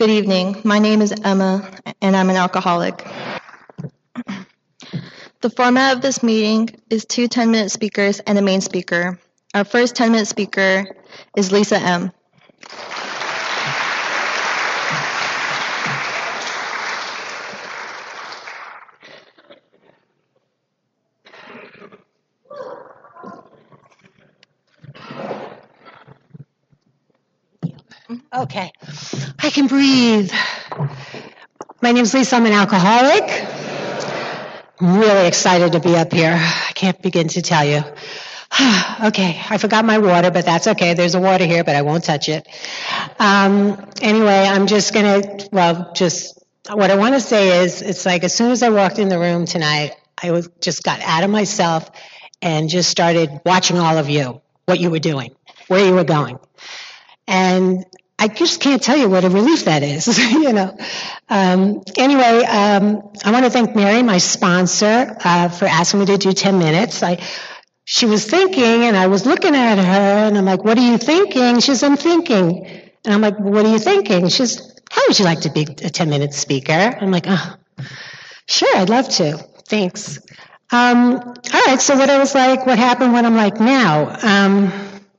Good evening. My name is Emma, and I'm an alcoholic. The format of this meeting is two 10-minute speakers and a main speaker. Our first 10-minute speaker is Lisa M. Okay, I can breathe. My name's Lisa, I'm an alcoholic. I'm really excited to be up here. I can't begin to tell you. Okay, I forgot my water, but that's okay. There's a water here, but I won't touch it. Anyway, I'm just what I want to say is, it's like as soon as I walked in the room tonight, I just got out of myself and just started watching all of you, what you were doing, where you were going. And I just can't tell you what a relief that is, you know. Anyway, I want to thank Mary, my sponsor, for asking me to do 10 minutes. She was thinking, and I was looking at her, and I'm like, what are you thinking? She says, I'm thinking. And I'm like, what are you thinking? She says, how would you like to be a 10-minute speaker? I'm like, oh, sure, I'd love to. Thanks. All right, so what happened when I'm like now?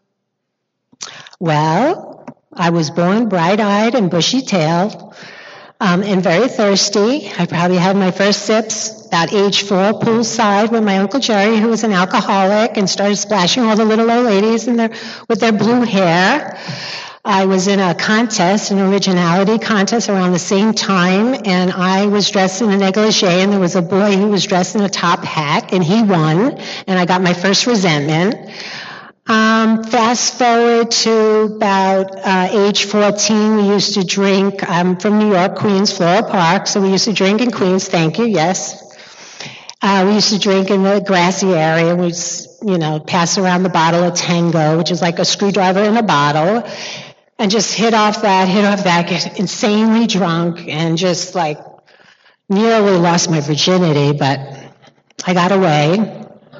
Well, I was born bright-eyed and bushy-tailed and very thirsty. I probably had my first sips about age 4, poolside with my Uncle Jerry, who was an alcoholic, and started splashing all the little old ladies with their blue hair. I was in a contest, an originality contest around the same time, and I was dressed in a negligee, and there was a boy who was dressed in a top hat, and he won, and I got my first resentment. Fast forward to about age 14, we used to drink. I'm from New York, Queens, Floral Park, so we used to drink in Queens. Thank you, yes. We used to drink in the grassy area. We'd, pass around the bottle of Tango, which is like a screwdriver in a bottle, and just hit off that, get insanely drunk, and just like nearly lost my virginity, but I got away.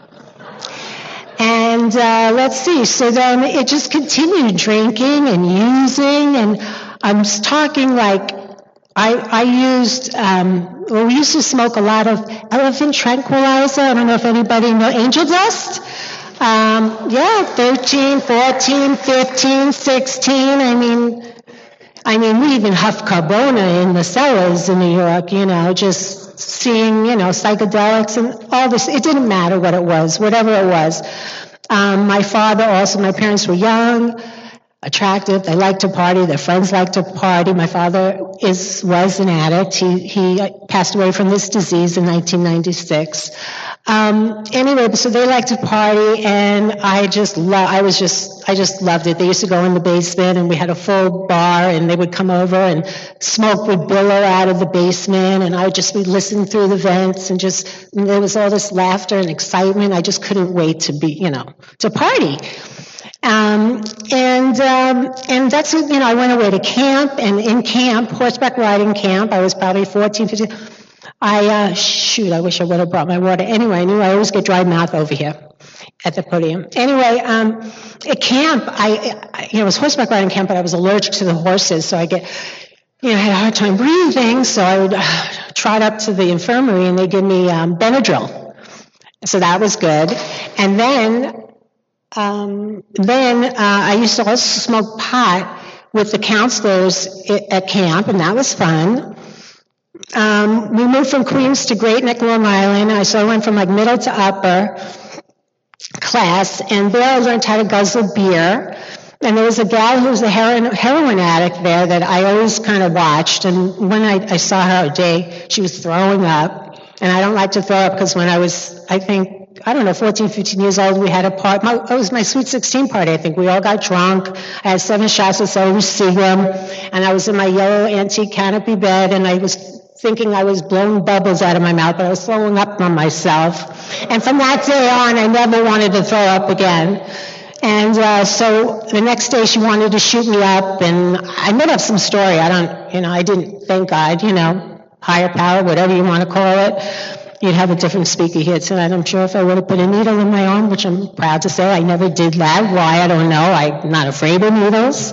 And let's see, so then it just continued drinking and using, and I'm talking like I used, we used to smoke a lot of elephant tranquilizer. I don't know if anybody know angel dust. 13, 14, 15, 16. I mean, we even huffed Carbona in the cellars in New York, just seeing, psychedelics and all this. It didn't matter what it was, whatever it was. My father also, my parents were young, attractive. They liked to party. Their friends liked to party. My father was an addict. He passed away from this disease in 1996. Anyway, so they liked to party, and I just loved it. They used to go in the basement, and we had a full bar, and they would come over, and smoke would billow out of the basement, and I would just be listening through the vents, and there was all this laughter and excitement. I just couldn't wait to be, to party. And that's, I went away to camp, and in camp, horseback riding camp, I was probably 14, 15. I wish I would have brought my water. Anyway, I knew I always get dry mouth over here at the podium. Anyway, at camp, it was horseback riding camp, but I was allergic to the horses, so I had a hard time breathing, so I would trot up to the infirmary, and they give me Benadryl. So that was good. And then I used to also smoke pot with the counselors at camp, and that was fun. We moved from Queens to Great Neck, Long Island, so I went from like middle to upper class, and there I learned how to guzzle beer. And there was a gal who was a heroin addict there that I always kind of watched, and when I saw her a day, she was throwing up, and I don't like to throw up because when I was, 14, 15 years old, we had a party. It was my Sweet 16 party, I think. We all got drunk. I had 7 shots of Seagram, and I was in my yellow antique canopy bed, and I was thinking I was blowing bubbles out of my mouth, but I was throwing up on myself. And from that day on, I never wanted to throw up again. And so the next day she wanted to shoot me up, and I made up some story. I didn't thank God, higher power, whatever you want to call it. You'd have a different speaker here tonight, I'm sure, if I would have put a needle in my arm, which I'm proud to say I never did that. Why, I don't know. I'm not afraid of needles.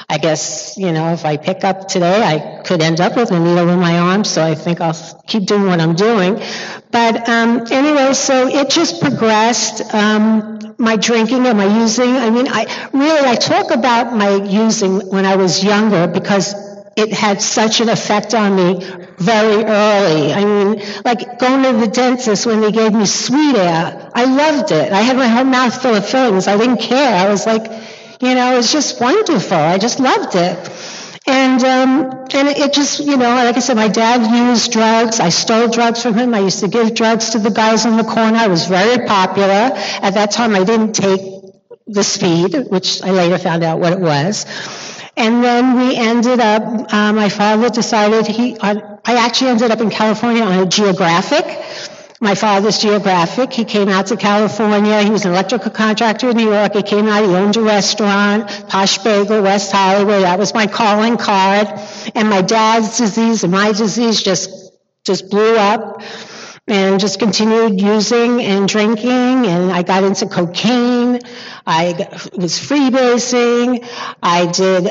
I guess, if I pick up today, I could end up with a needle in my arm, so I think I'll keep doing what I'm doing. But anyway, so it just progressed, my drinking and my using. I mean, I talk about my using when I was younger because it had such an effect on me very early. I mean, like going to the dentist when they gave me Sweet Air. I loved it. I had my whole mouth full of fillings. I didn't care. I was like, it was just wonderful. I just loved it. And it just, like I said, my dad used drugs. I stole drugs from him. I used to give drugs to the guys on the corner. I was very popular. At that time, I didn't take the speed, which I later found out what it was. And then we ended up, my father decided I actually ended up in California on a Geographic. My father's Geographic. He came out to California. He was an electrical contractor in New York. He came out. He owned a restaurant, Posh Bagel, West Hollywood. That was my calling card. And my dad's disease and my disease just blew up and just continued using and drinking. And I got into cocaine. I was freebasing. I did,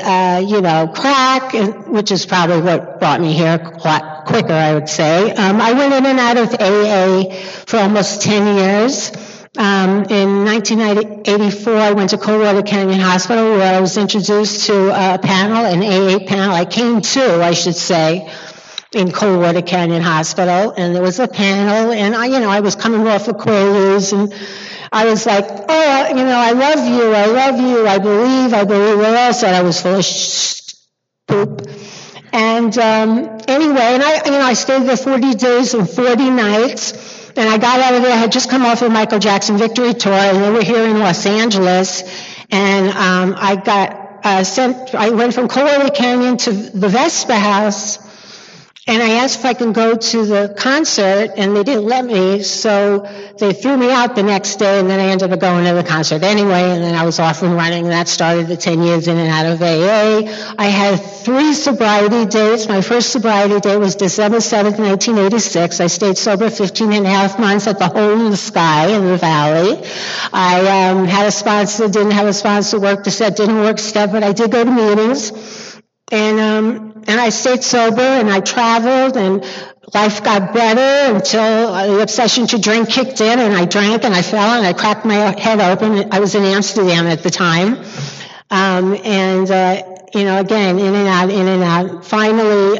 crack, which is probably what brought me here quicker, I would say. I went in and out of AA for almost 10 years. In 1984, I went to Coldwater Canyon Hospital where I was introduced to a panel, an AA panel. I came to, I should say, in Coldwater Canyon Hospital, and there was a panel, and I was coming off of Quaaludes, and I was like, I love you, I believe, what else? And I was full of poop. And anyway, and I stayed there 40 days and 40 nights, and I got out of there. I had just come off the Michael Jackson Victory Tour, and they were here in Los Angeles, and I got sent. I went from Coldwater Canyon to the Vespa House, and I asked if I could go to the concert, and they didn't let me, so they threw me out the next day, and then I ended up going to the concert anyway, and then I was off and running, and that started the 10 years in and out of AA. I had 3 sobriety dates. My first sobriety date was December 7th, 1986. I stayed sober 15 and a half months at the Hole in the Sky in the Valley. I had a sponsor, didn't have a sponsor, worked the set, didn't work step, but I did go to meetings. And I stayed sober, and I traveled, and life got better until the obsession to drink kicked in, and I drank, and I fell, and I cracked my head open. I was in Amsterdam at the time. Again, in and out. Finally,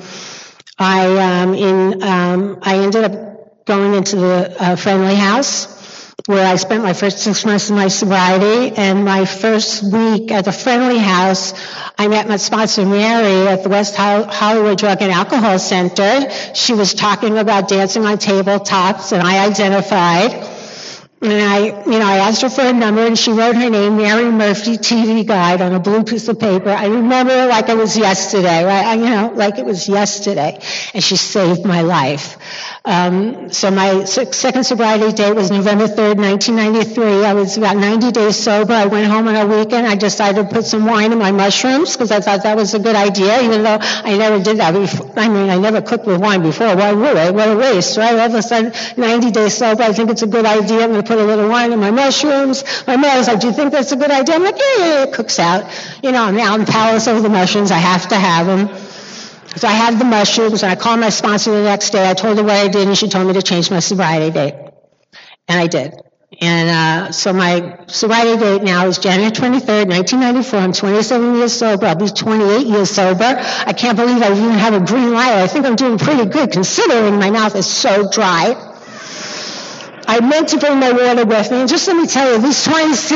I ended up going into the Friendly House, where I spent my first 6 months of my sobriety, and my first week at the Friendly House, I met my sponsor, Mary, at the West Hollywood Drug and Alcohol Center. She was talking about dancing on tabletops, and I identified. And I asked her for a number, and she wrote her name, Mary Murphy, TV Guide, on a blue piece of paper. I remember it like it was yesterday, right? Like it was yesterday. And she saved my life. So my second sobriety date was November 3rd, 1993. I was about 90 days sober. I went home on a weekend. I decided to put some wine in my mushrooms because I thought that was a good idea, even though I never did that before. I never cooked with wine before. Why would I? What a waste, right? All of a sudden, 90 days sober, I think it's a good idea. I'm going to put a little wine in my mushrooms. My mother's like, do you think that's a good idea? I'm like, yeah, it cooks out. I'm powerless over the mushrooms. I have to have them. So I had the mushrooms, and I called my sponsor the next day. I told her what I did, and she told me to change my sobriety date. And I did. And so my sobriety date now is January 23rd, 1994. I'm 27 years sober. I'll be 28 years sober. I can't believe I even have a green light. I think I'm doing pretty good considering my mouth is so dry. I meant to bring my water with me. And just let me tell you, these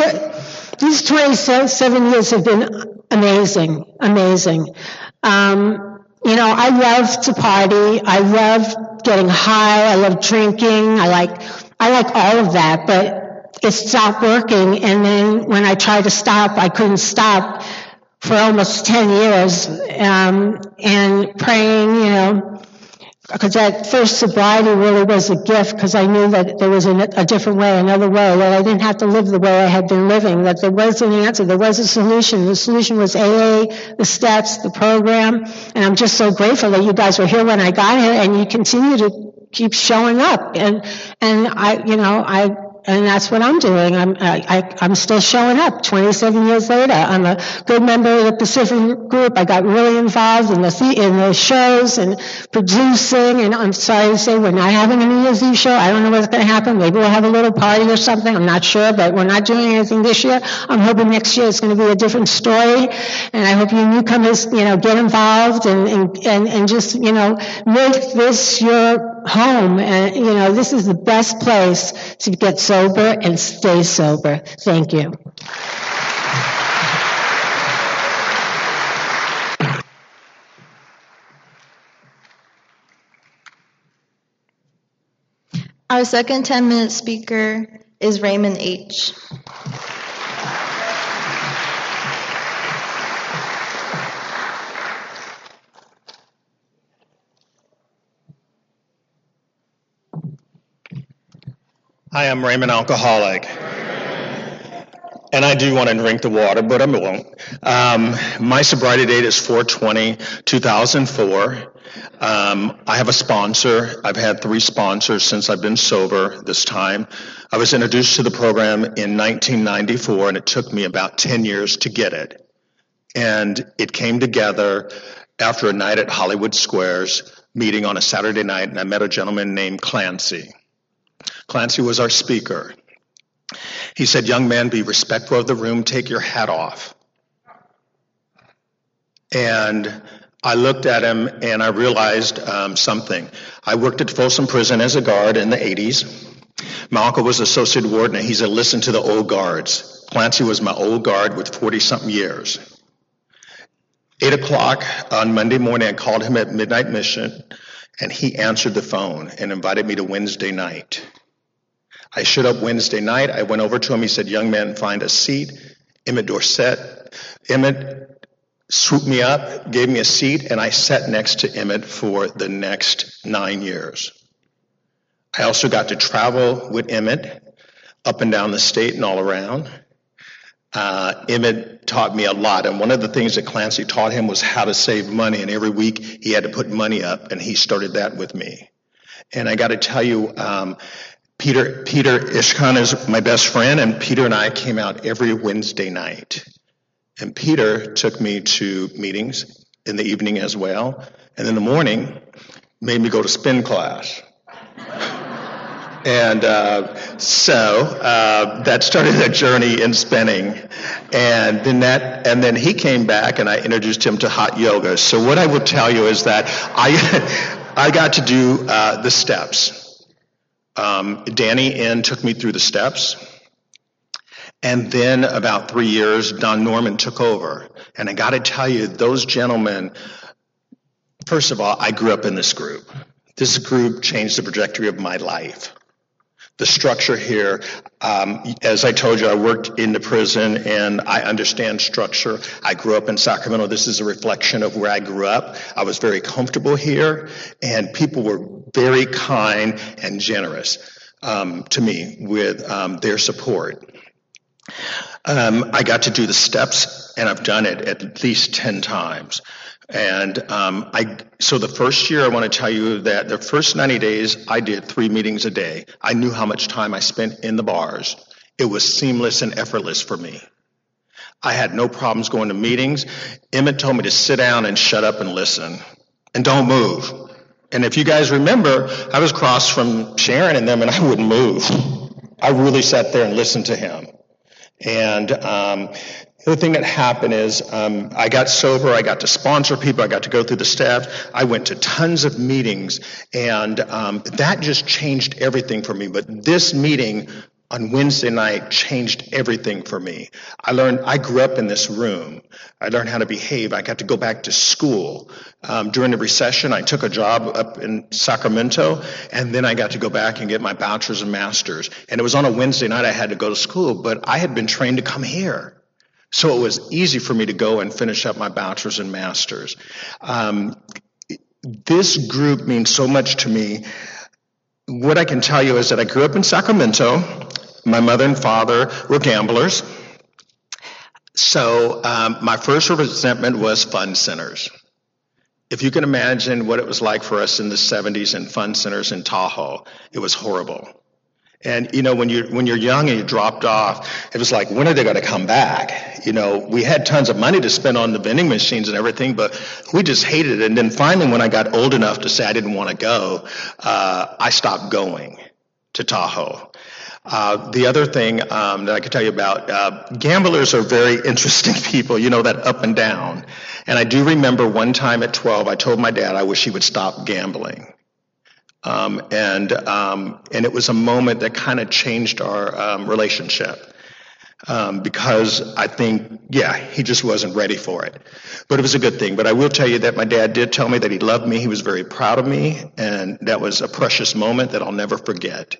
27 years have been amazing. I love to party. I love getting high. I love drinking. I like all of that, but it stopped working. And then when I tried to stop, I couldn't stop for almost 10 years. And praying, because that first sobriety really was a gift, because I knew that there was a different way, another way, that I didn't have to live the way I had been living, that there was an answer, there was a solution. The solution was AA, the steps, the program, and I'm just so grateful that you guys were here when I got here, and you continue to keep showing up. And I and that's what I'm doing. I'm still showing up 27 years later. I'm a good member of the Pacific Group. I got really involved in the shows and producing, and I'm sorry to say we're not having a New Year's Eve show. I don't know what's going to happen. Maybe we'll have a little party or something. I'm not sure, but we're not doing anything this year. I'm hoping next year it's going to be a different story, and I hope you newcomers, get involved and just, make this your home. And, this is the best place to get sober and stay sober. Thank you. Our second 10-minute speaker is Raymond H. Hi, I'm Raymond Alcoholic. And I do want to drink the water, but I won't. My sobriety date is 4/20/2004. I have a sponsor. I've had 3 sponsors since I've been sober this time. I was introduced to the program in 1994, and it took me about 10 years to get it. And it came together after a night at Hollywood Squares, meeting on a Saturday night, and I met a gentleman named Clancy. Clancy was our speaker. He said, "Young man, be respectful of the room, take your hat off." And I looked at him and I realized something. I worked at Folsom Prison as a guard in the 80s. My uncle was associate warden, and he said, "Listen to the old guards." Clancy was my old guard with 40-something years. 8 o'clock on Monday morning, I called him at Midnight Mission, and he answered the phone and invited me to Wednesday night. I showed up Wednesday night. I went over to him. He said, "Young man, find a seat." Emmett swooped me up, gave me a seat, and I sat next to Emmett for the next 9 years. I also got to travel with Emmett up and down the state and all around. Emmett taught me a lot, and one of the things that Clancy taught him was how to save money, and every week he had to put money up, and he started that with me. And I got to tell you, Peter Ishkan is my best friend, and Peter and I came out every Wednesday night. And Peter took me to meetings in the evening as well, and in the morning made me go to spin class. And so that started a journey in spinning, and then he came back, and I introduced him to hot yoga. So what I will tell you is that I got to do the steps. Danny N took me through the steps, and then about 3 years, Don Norman took over. And I got to tell you, those gentlemen. First of all, I grew up in this group. This group changed the trajectory of my life. The structure here, as I told you, I worked in the prison and I understand structure. I grew up in Sacramento. This is a reflection of where I grew up. I was very comfortable here, and people were very kind and generous to me with their support. I got to do the steps, and I've done it at least 10 times. And so the first year, I want to tell you that the first 90 days, I did 3 meetings a day. I knew how much time I spent in the bars. It was seamless and effortless for me. I had no problems going to meetings. Emmett told me to sit down and shut up and listen and don't move. And if you guys remember, I was across from Sharon and them, and I wouldn't move. I really sat there and listened to him. And the other thing that happened is I got sober, I got to sponsor people, I got to go through the steps, I went to tons of meetings, and that just changed everything for me. But this meeting on Wednesday night changed everything for me. I grew up in this room. I learned how to behave. I got to go back to school. During the recession, I took a job up in Sacramento, and then I got to go back and get my bachelor's and master's. And it was on a Wednesday night I had to go to school, but I had been trained to come here. So it was easy for me to go and finish up my bachelor's and master's. This group means so much to me. What I can tell you is that I grew up in Sacramento. My mother and father were gamblers. So my first resentment was fun centers. If you can imagine what it was like for us in the 70s in fun centers in Tahoe, it was horrible. And, when you're young and you dropped off, it was like, when are they going to come back? We had tons of money to spend on the vending machines and everything, but we just hated it. And then finally, when I got old enough to say I didn't want to go, I stopped going to Tahoe. The other thing that I could tell you about, gamblers are very interesting people, that up and down. And I do remember one time at 12, I told my dad I wish he would stop gambling. And it was a moment that kind of changed our relationship, because I think, he just wasn't ready for it. But it was a good thing. But I will tell you that my dad did tell me that he loved me. He was very proud of me, and that was a precious moment that I'll never forget.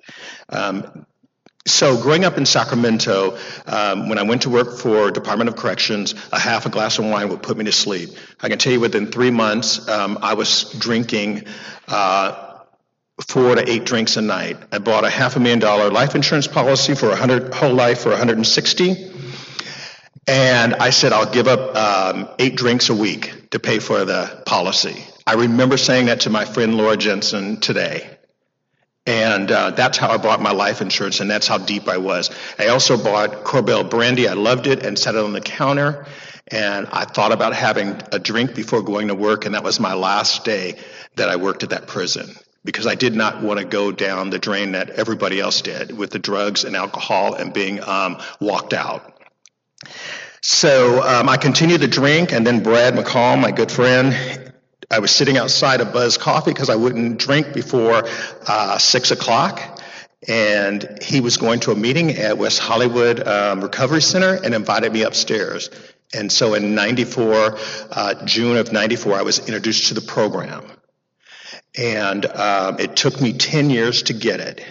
So growing up in Sacramento, when I went to work for Department of Corrections, a half a glass of wine would put me to sleep. I can tell you within 3 months, I was drinking 4 to 8 drinks a night. I bought a $500,000 life insurance policy for whole life for $160. And I said, I'll give up 8 drinks a week to pay for the policy. I remember saying that to my friend Laura Jensen today. And that's how I bought my life insurance, and that's how deep I was. I also bought Corbel brandy. I loved it and set it on the counter. And I thought about having a drink before going to work, and that was my last day that I worked at that prison, because I did not want to go down the drain that everybody else did with the drugs and alcohol and being walked out. So I continued to drink, and then Brad McCall, my good friend, I was sitting outside of Buzz Coffee because I wouldn't drink before 6 o'clock, and he was going to a meeting at West Hollywood Recovery Center and invited me upstairs. And so in June of 94, I was introduced to the program. And it took me 10 years to get it.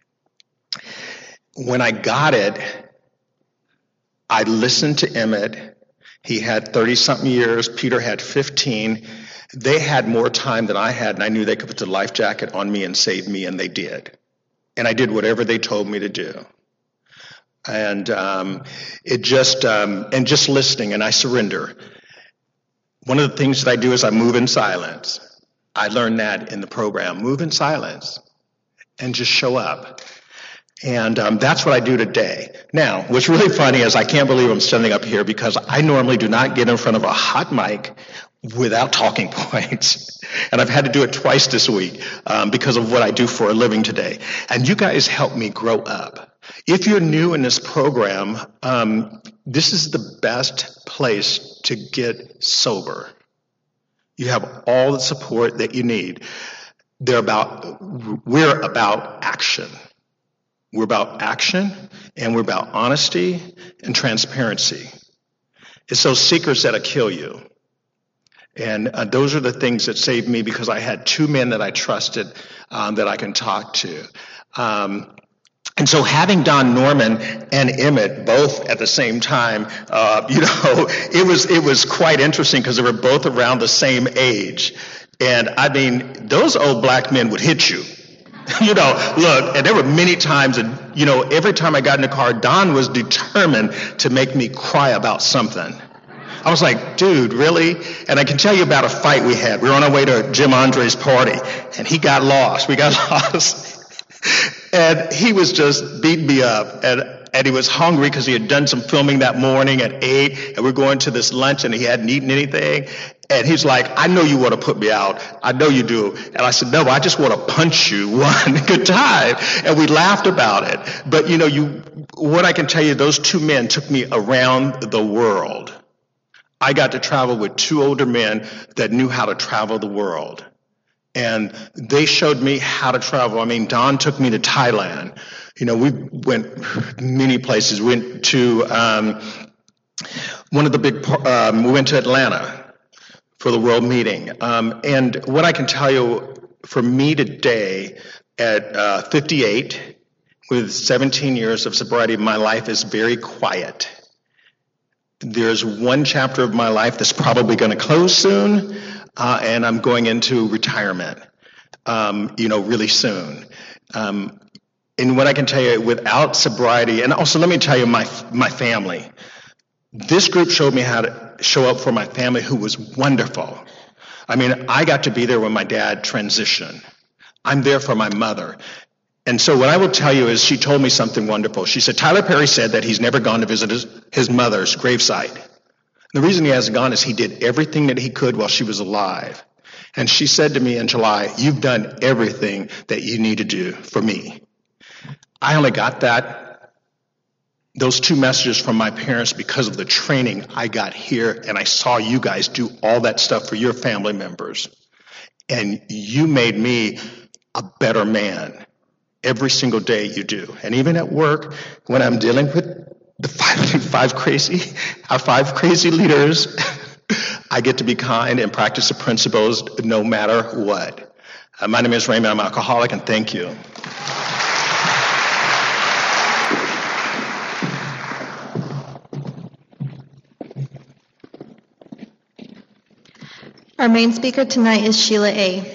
When I got it, I listened to Emmett. He had 30-something years. Peter had 15. They had more time than I had, and I knew they could put the life jacket on me and save me, and they did. And I did whatever they told me to do. And just listening, and I surrender. One of the things that I do is I move in silence. I learned that in the program. Move in silence and just show up. And that's what I do today. Now, what's really funny is I can't believe I'm standing up here because I normally do not get in front of a hot mic without talking points. And I've had to do it twice this week because of what I do for a living today. And you guys helped me grow up. If you're new in this program, this is the best place to get sober. You have all the support that you need. We're about action. We're about action, and we're about honesty and transparency. It's those secrets that'll kill you. And those are the things that saved me, because I had 2 men that I trusted that I can talk to. And so having Don Norman and Emmett both at the same time, it was quite interesting because they were both around the same age. And I mean, those old black men would hit you. Look, and there were many times, and every time I got in the car, Don was determined to make me cry about something. I was like, dude, really? And I can tell you about a fight we had. We were on our way to Jim Andre's party, and he got lost. We got lost. And he was just beating me up. And he was hungry because he had done some filming that morning at 8, and we're going to this lunch, and he hadn't eaten anything. And he's like, I know you want to put me out. I know you do. And I said, no, I just want to punch you one good time. And we laughed about it. But, what I can tell you, those 2 men took me around the world. I got to travel with 2 older men that knew how to travel the world. And they showed me how to travel. I mean, Don took me to Thailand. We went many places. We went to we went to Atlanta for the world meeting. And what I can tell you, for me today, at 58, with 17 years of sobriety, my life is very quiet. There's one chapter of my life that's probably going to close soon, and I'm going into retirement, really soon. And what I can tell you, without sobriety, and also let me tell you my family. This group showed me how to show up for my family, who was wonderful. I mean, I got to be there when my dad transitioned. I'm there for my mother. And so what I will tell you is she told me something wonderful. She said, Tyler Perry said that he's never gone to visit his mother's gravesite. The reason he hasn't gone is he did everything that he could while she was alive. And she said to me in July, you've done everything that you need to do for me. I only got those two messages from my parents because of the training I got here, and I saw you guys do all that stuff for your family members. And you made me a better man every single day you do. And even at work, when I'm dealing with the five crazy leaders, I get to be kind and practice the principles no matter what. My name is Raymond. I'm an alcoholic, and thank you. Our main speaker tonight is Sheila A.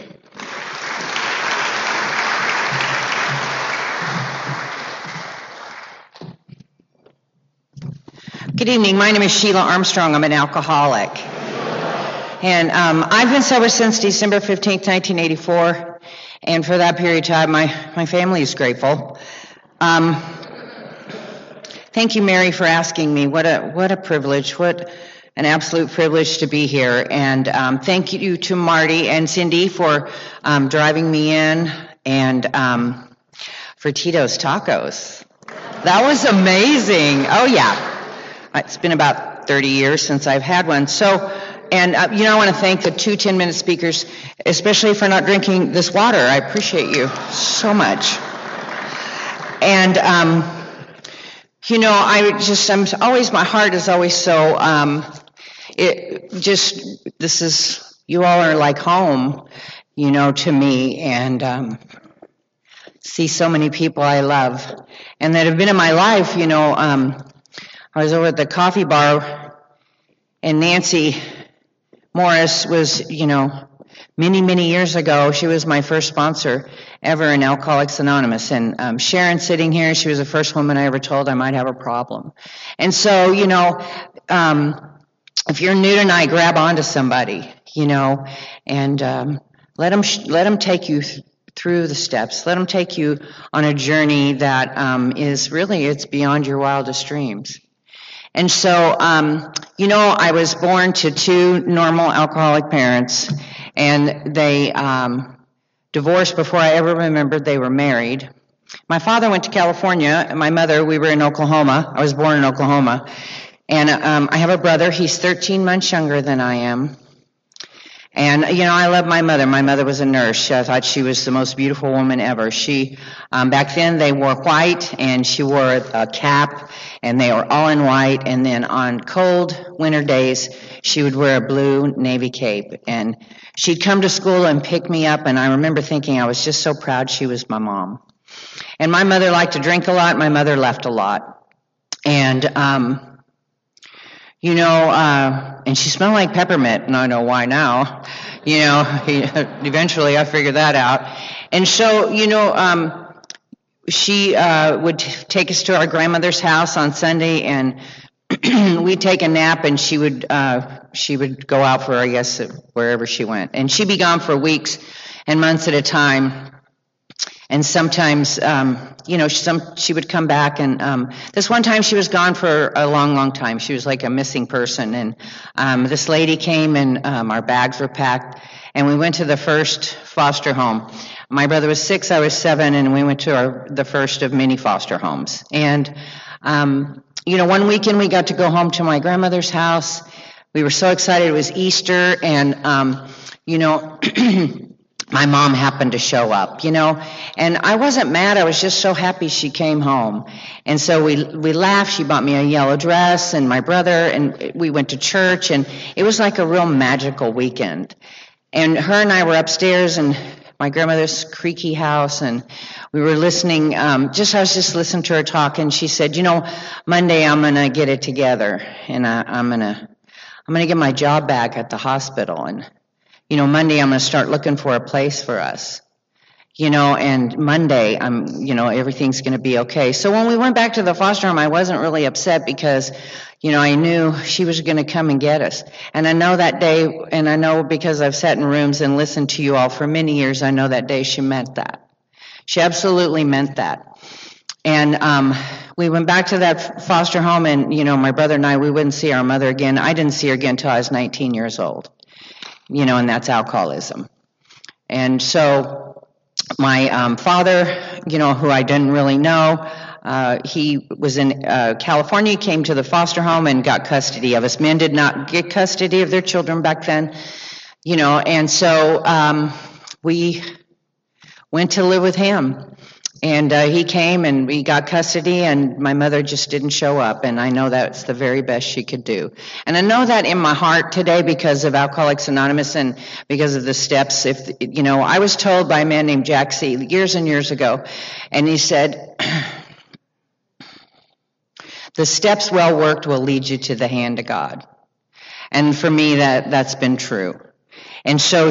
Good evening. My name is Sheila Armstrong. I'm an alcoholic. And I've been sober since December 15th, 1984. And for that period of time, my family is grateful. Thank you, Mary, for asking me. What a privilege. What an absolute privilege to be here. And thank you to Marty and Cindy for driving me in, and for Tito's Tacos. That was amazing. Oh, yeah. It's been about 30 years since I've had one. So, and I want to thank the two 10-minute speakers, especially for not drinking this water. I appreciate you so much. And, my heart is always so, you all are like home, to me, and see so many people I love and that have been in my life. I was over at the coffee bar, and Nancy Morris was, many, many years ago, she was my first sponsor ever in Alcoholics Anonymous. And Sharon sitting here, she was the first woman I ever told I might have a problem. And so, if you're new tonight, grab onto somebody, and let them take you through the steps. Let them take you on a journey that is really, it's beyond your wildest dreams. And so, I was born to two normal alcoholic parents, and they divorced before I ever remembered they were married. My father went to California, and my mother, we were in Oklahoma. I was born in Oklahoma. And I have a brother. He's 13 months younger than I am. And, I love my mother. My mother was a nurse. I thought she was the most beautiful woman ever. She, back then they wore white, and she wore a cap, and they were all in white. And then on cold winter days, she would wear a blue navy cape. And she'd come to school and pick me up, and I remember thinking I was just so proud she was my mom. And my mother liked to drink a lot. My mother left a lot. And, and she smelled like peppermint, and I know why now. Eventually I figured that out. And so, she would take us to our grandmother's house on Sunday, and we'd take a nap, and she would go out for, I guess, wherever she went. And she'd be gone for weeks and months at a time. And sometimes, she would come back, and this one time she was gone for a long, long time. She was like a missing person. And this lady came, and our bags were packed, and we went to the first foster home. My brother was 6, I was 7, and we went to the first of many foster homes. And, one weekend we got to go home to my grandmother's house. We were so excited. It was Easter, and, my mom happened to show up, and I wasn't mad. I was just so happy she came home. And so we laughed. She bought me a yellow dress, and my brother, and we went to church, and it was like a real magical weekend. And her and I were upstairs in my grandmother's creaky house, and we were listening. I was just listening to her talk, and she said, Monday I'm going to get it together, and I'm going to get my job back at the hospital, and Monday I'm going to start looking for a place for us, and Monday everything's going to be okay. So when we went back to the foster home, I wasn't really upset because, I knew she was going to come and get us. And I know that day, and I know because I've sat in rooms and listened to you all for many years, I know that day she meant that. She absolutely meant that. And we went back to that foster home, and, my brother and I, we wouldn't see our mother again. I didn't see her again until I was 19 years old, and that's alcoholism. And so my father, who I didn't really know, he was in California, came to the foster home and got custody of us. Men did not get custody of their children back then, and so we went to live with him. And he came and we got custody, and my mother just didn't show up, and I know that's the very best she could do. And I know that in my heart today because of Alcoholics Anonymous and because of the steps. I was told by a man named Jack C. years and years ago, and he said, the steps well worked will lead you to the hand of God. And for me, that's been true. And so,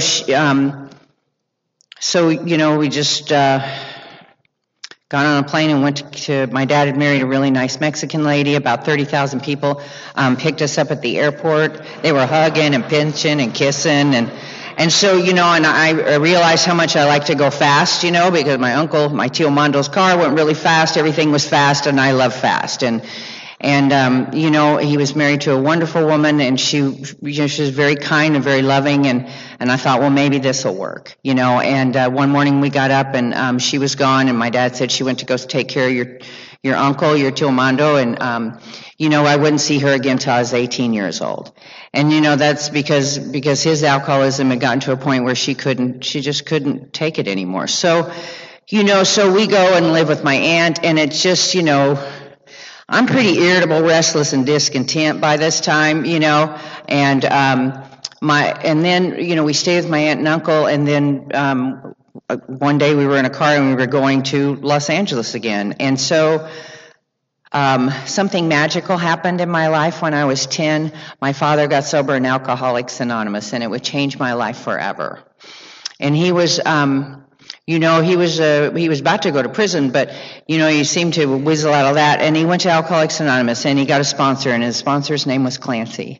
we just got on a plane and went to, my dad had married a really nice Mexican lady, about 30,000 people, picked us up at the airport. They were hugging and pinching and kissing, and so, and I realized how much I like to go fast, because my uncle, my Tio Mondo's car went really fast, everything was fast, and I love fast, and he was married to a wonderful woman, and she was very kind and very loving, and I thought, well, maybe this will work, and one morning we got up, and she was gone, and my dad said she went to go take care of your uncle, your Tio Mondo, and I wouldn't see her again until I was 18 years old. And that's because his alcoholism had gotten to a point where she just couldn't take it anymore. So so we go and live with my aunt, and it's just, I'm pretty irritable, restless, and discontent by this time, and then we stayed with my aunt and uncle, and then one day we were in a car and we were going to Los Angeles again, and so something magical happened in my life when I was 10. My father got sober in Alcoholics Anonymous, and it would change my life forever. And he was he was about to go to prison, but, he seemed to whizzle out of that, and he went to Alcoholics Anonymous, and he got a sponsor, and his sponsor's name was Clancy.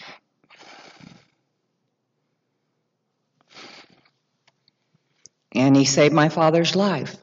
And he saved my father's life.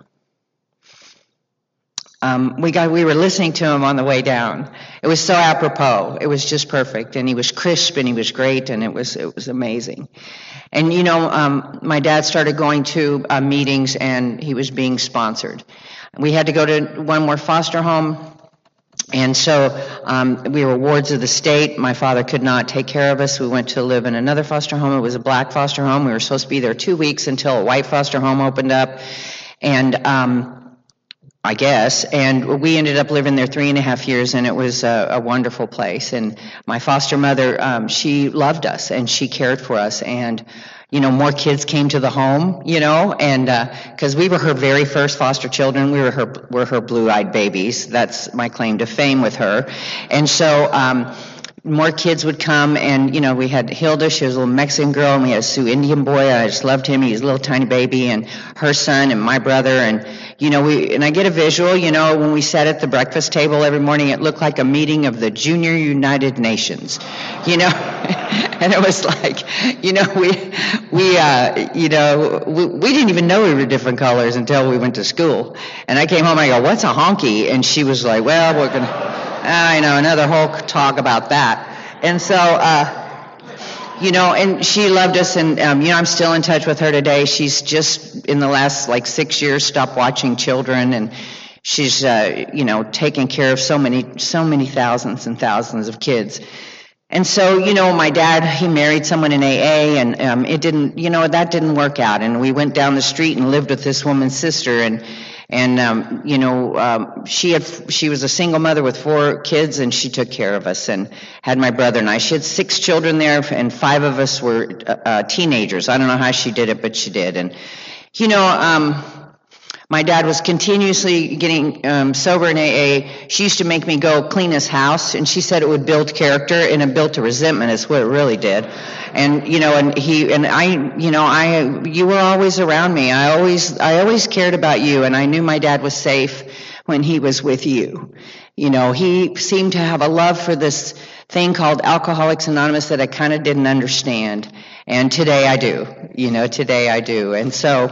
We were listening to him on the way down. It was so apropos. It was just perfect, and he was crisp, and he was great, and it was amazing. And my dad started going to meetings, and he was being sponsored. We had to go to one more foster home, and so we were wards of the state. My father could not take care of us. We went to live in another foster home. It was a black foster home. We were supposed to be there 2 weeks until a white foster home opened up, and I guess, and we ended up living there 3.5 years, and it was a wonderful place. And my foster mother, she loved us, and she cared for us, and more kids came to the home, and because we were her very first foster children, we were her blue-eyed babies. That's my claim to fame with her. And so more kids would come, and we had Hilda, she was a little Mexican girl, and we had a Sioux Indian boy. I just loved him. He was a little tiny baby, and her son and my brother, and and I get a visual, when we sat at the breakfast table every morning, it looked like a meeting of the Junior United Nations, and it was like, we didn't even know we were different colors until we went to school. And I came home and I go, what's a honky? And she was like, well, we're going to, another whole talk about that. And so, and she loved us, and, I'm still in touch with her today. She's just, in the last, 6 years, stopped watching children, and she's, taken care of so many thousands and thousands of kids. And so, my dad, he married someone in AA, and it didn't, that didn't work out. And we went down the street and lived with this woman's sister, and she was a single mother with 4 kids, and she took care of us and had my brother and I. She had 6 children there, and 5 of us were teenagers. I don't know how she did it, but she did. And my dad was continuously getting sober in AA. She used to make me go clean his house, and she said it would build character, and it built a resentment. Is what it really did. And you were always around me. I always cared about you, and I knew my dad was safe when he was with you. He seemed to have a love for this thing called Alcoholics Anonymous that I kind of didn't understand. And today I do. Today I do. And so,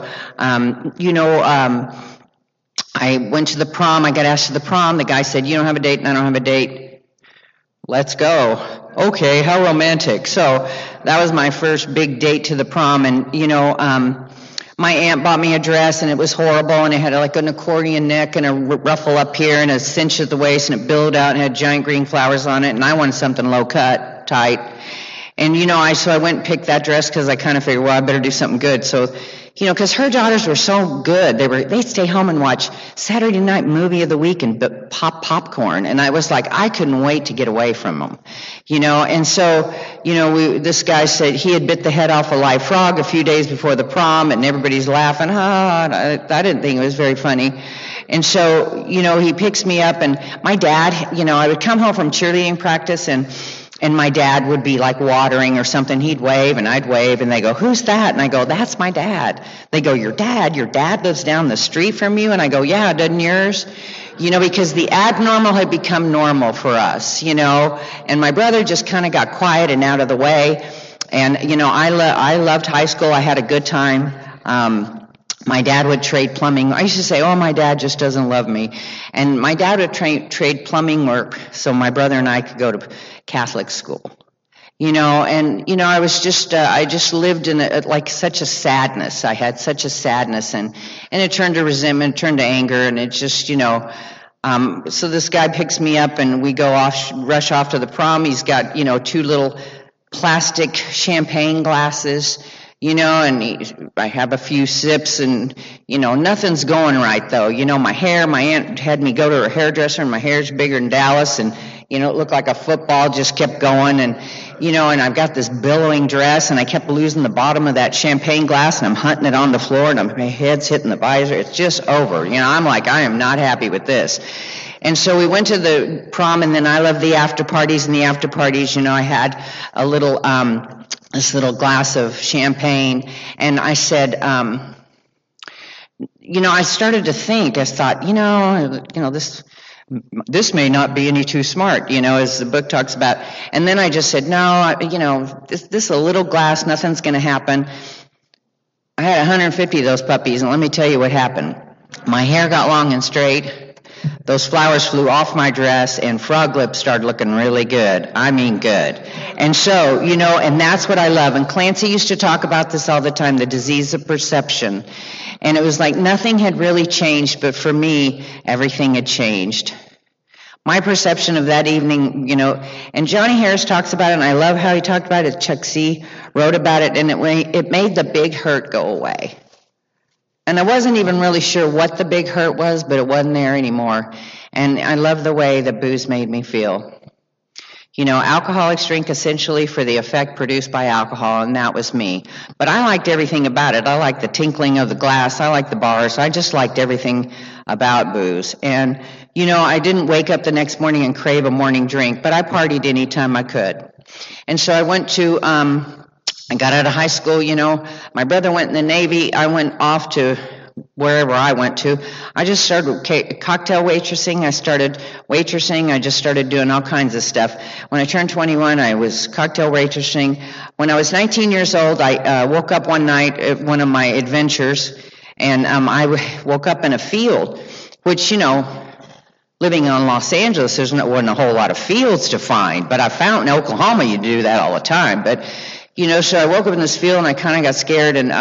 I went to the prom. I got asked to the prom. The guy said, "You don't have a date, and I don't have a date. Let's go." Okay, how romantic. So that was my first big date to the prom. And, my aunt bought me a dress, and it was horrible, and it had like an accordion neck and a ruffle up here and a cinch at the waist, and it billowed out and had giant green flowers on it, and I wanted something low cut, tight. And, so I went and picked that dress because I kind of figured, well, I better do something good. So, because her daughters were so good. They'd stay home and watch Saturday night movie of the week and pop popcorn. And I was like, I couldn't wait to get away from them, And so, this guy said he had bit the head off a live frog a few days before the prom, and everybody's laughing. I didn't think it was very funny. And so, he picks me up, and my dad, I would come home from cheerleading practice, and my dad would be like watering or something. He'd wave and I'd wave, and they go, "Who's that?" And I go, "That's my dad." They go, Your dad lives down the street from you?" And I go, "Yeah, doesn't yours?" Because the abnormal had become normal for us, and my brother just kind of got quiet and out of the way. And, I loved high school. I had a good time. My dad would trade plumbing. I used to say, "Oh, my dad just doesn't love me." And my dad would trade plumbing work so my brother and I could go to Catholic school. I was just, I just lived in such a sadness. I had such a sadness, and it turned to resentment, turned to anger, and it just, so this guy picks me up, and we rush off to the prom. He's got, 2 little plastic champagne glasses, and I have a few sips, and, nothing's going right, though. My aunt had me go to her hairdresser, and my hair's bigger than Dallas, and, it looked like a football, just kept going, and, and I've got this billowing dress, and I kept losing the bottom of that champagne glass, and I'm hunting it on the floor, and my head's hitting the visor. It's just over. I'm like, I am not happy with this. And so we went to the prom, and then I loved the after parties, and the after parties, I had a little, this little glass of champagne, and I said, I started to think, I thought, this may not be any too smart, as the book talks about. And then I just said, no, this is a little glass, nothing's going to happen. I had 150 of those puppies, and let me tell you what happened. My hair got long and straight. Those flowers flew off my dress, and frog lips started looking really good. I mean good. And so, and that's what I love. And Clancy used to talk about this all the time, the disease of perception. And it was like nothing had really changed, but for me, everything had changed. My perception of that evening, and Johnny Harris talks about it, and I love how he talked about it. Chuck C. wrote about it, and it made the big hurt go away. And I wasn't even really sure what the big hurt was, but it wasn't there anymore. And I love the way that booze made me feel. Alcoholics drink essentially for the effect produced by alcohol, and that was me. But I liked everything about it. I liked the tinkling of the glass. I liked the bars. I just liked everything about booze. And, I didn't wake up the next morning and crave a morning drink, but I partied anytime I could. And so I went to, I got out of high school, my brother went in the Navy. I went off to wherever I went to. I just started cocktail waitressing. I started waitressing. I just started doing all kinds of stuff. When I turned 21, I was cocktail waitressing. When I was 19 years old, I woke up one night at one of my adventures, and I woke up in a field, which, living in Los Angeles, there wasn't a whole lot of fields to find, but I found in Oklahoma you do that all the time. But, so I woke up in this field, and I kind of got scared, and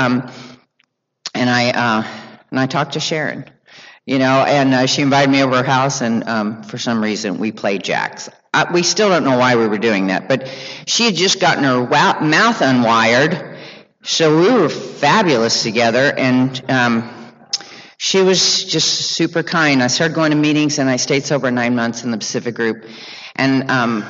I talked to Sharon, and she invited me over to her house, and for some reason we played jacks. We still don't know why we were doing that, but she had just gotten her mouth unwired, so we were fabulous together, and she was just super kind. I started going to meetings, and I stayed sober 9 months in the Pacific Group, and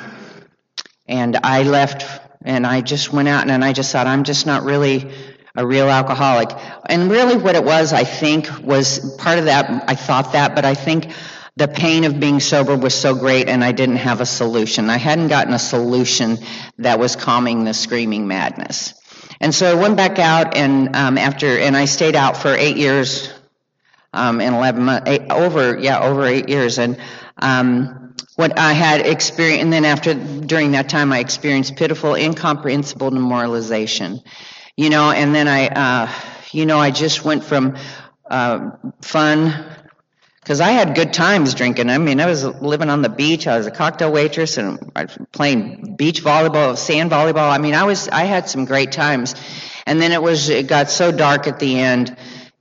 I left, and I just went out, and I just thought, I'm just not really a real alcoholic. And really what it was, I think, was part of that, I thought that, but I think the pain of being sober was so great, and I didn't have a solution. I hadn't gotten a solution that was calming the screaming madness. And so I went back out, and and I stayed out for 8 years, and 11 months, over 8 years. And what I had experienced, and then during that time, I experienced pitiful, incomprehensible demoralization. And then I just went from fun, because I had good times drinking. I mean, I was living on the beach. I was a cocktail waitress, and I was playing beach volleyball, sand volleyball. I mean, I had some great times. And then it got so dark at the end,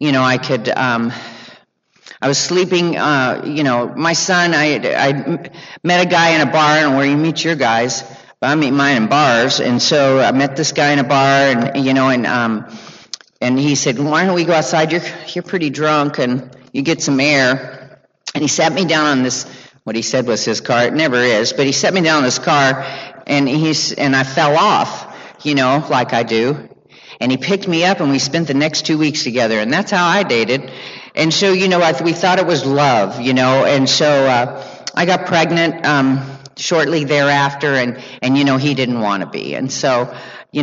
I was sleeping, my son, I met a guy in a bar, and where you meet your guys, but I meet mine in bars. And so I met this guy in a bar, and he said, why don't we go outside? You're pretty drunk, and you get some air. And he sat me down on this, what he said was his car. It never is, but he set me down in his car, and I fell off, like I do. And he picked me up, and we spent the next 2 weeks together, and that's how I dated. And so, we thought it was love, and so I got pregnant shortly thereafter, and he didn't want to be. And so, he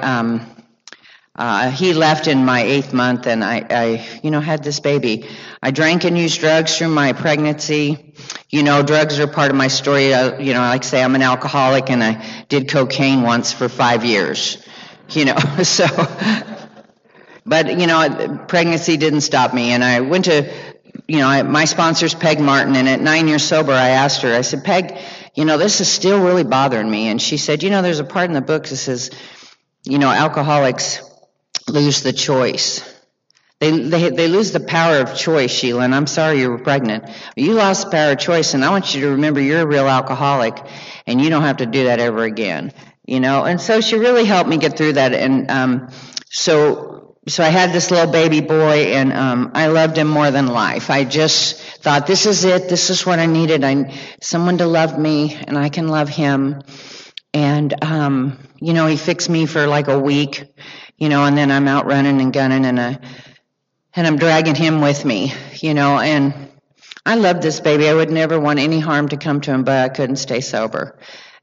left in my 8th month, and I had this baby. I drank and used drugs through my pregnancy. Drugs are part of my story. Like I say, I'm an alcoholic, and I did cocaine once for 5 years. So, but, pregnancy didn't stop me. And I went to, my sponsor's Peg Martin, and at 9 years sober, I asked her, I said, Peg, this is still really bothering me. And she said, there's a part in the book that says, alcoholics lose the choice. They lose the power of choice, Sheila, and I'm sorry you were pregnant. You lost the power of choice, and I want you to remember you're a real alcoholic, and you don't have to do that ever again. And so she really helped me get through that. And so I had this little baby boy, and I loved him more than life. I just thought, this is it. This is what I needed. Someone to love me, and I can love him. And, he fixed me for like a week, and then I'm out running and gunning, and I'm dragging him with me, and I love this baby. I would never want any harm to come to him, but I couldn't stay sober.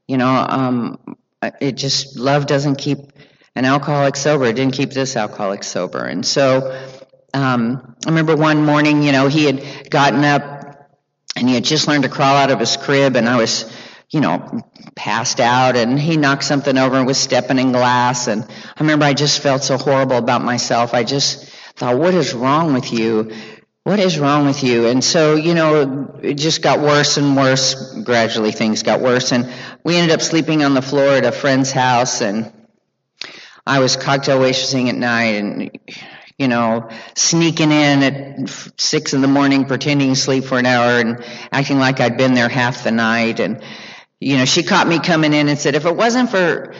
Love doesn't keep an alcoholic sober. It didn't keep this alcoholic sober. And so I remember one morning, he had gotten up and he had just learned to crawl out of his crib, and I was, passed out, and he knocked something over and was stepping in glass. And I remember I just felt so horrible about myself. I just thought, what is wrong with you? What is wrong with you? And so, it just got worse and worse. Gradually things got worse, and we ended up sleeping on the floor at a friend's house, and I was cocktail waitressing at night, and, sneaking in at 6 a.m, pretending to sleep for an hour and acting like I'd been there half the night. And, she caught me coming in and said, if it wasn't for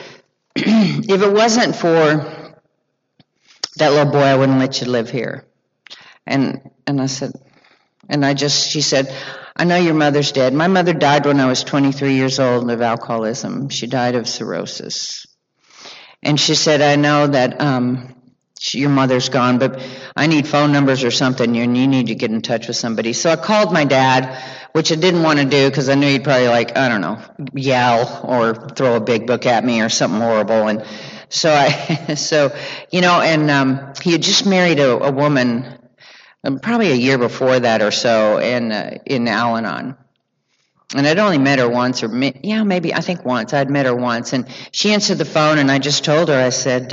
that little boy, I wouldn't let you live here. And I said, she said, I know your mother's dead. My mother died when I was 23 years old of alcoholism. She died of cirrhosis. And she said, I know that your mother's gone, but I need phone numbers or something, and you need to get in touch with somebody. So I called my dad, which I didn't want to do because I knew he'd probably yell or throw a big book at me or something horrible. And so he had just married a woman probably a year before that or so in Al-Anon. And I'd only met her once, I think once. I'd met her once, and she answered the phone, and I just told her, I said,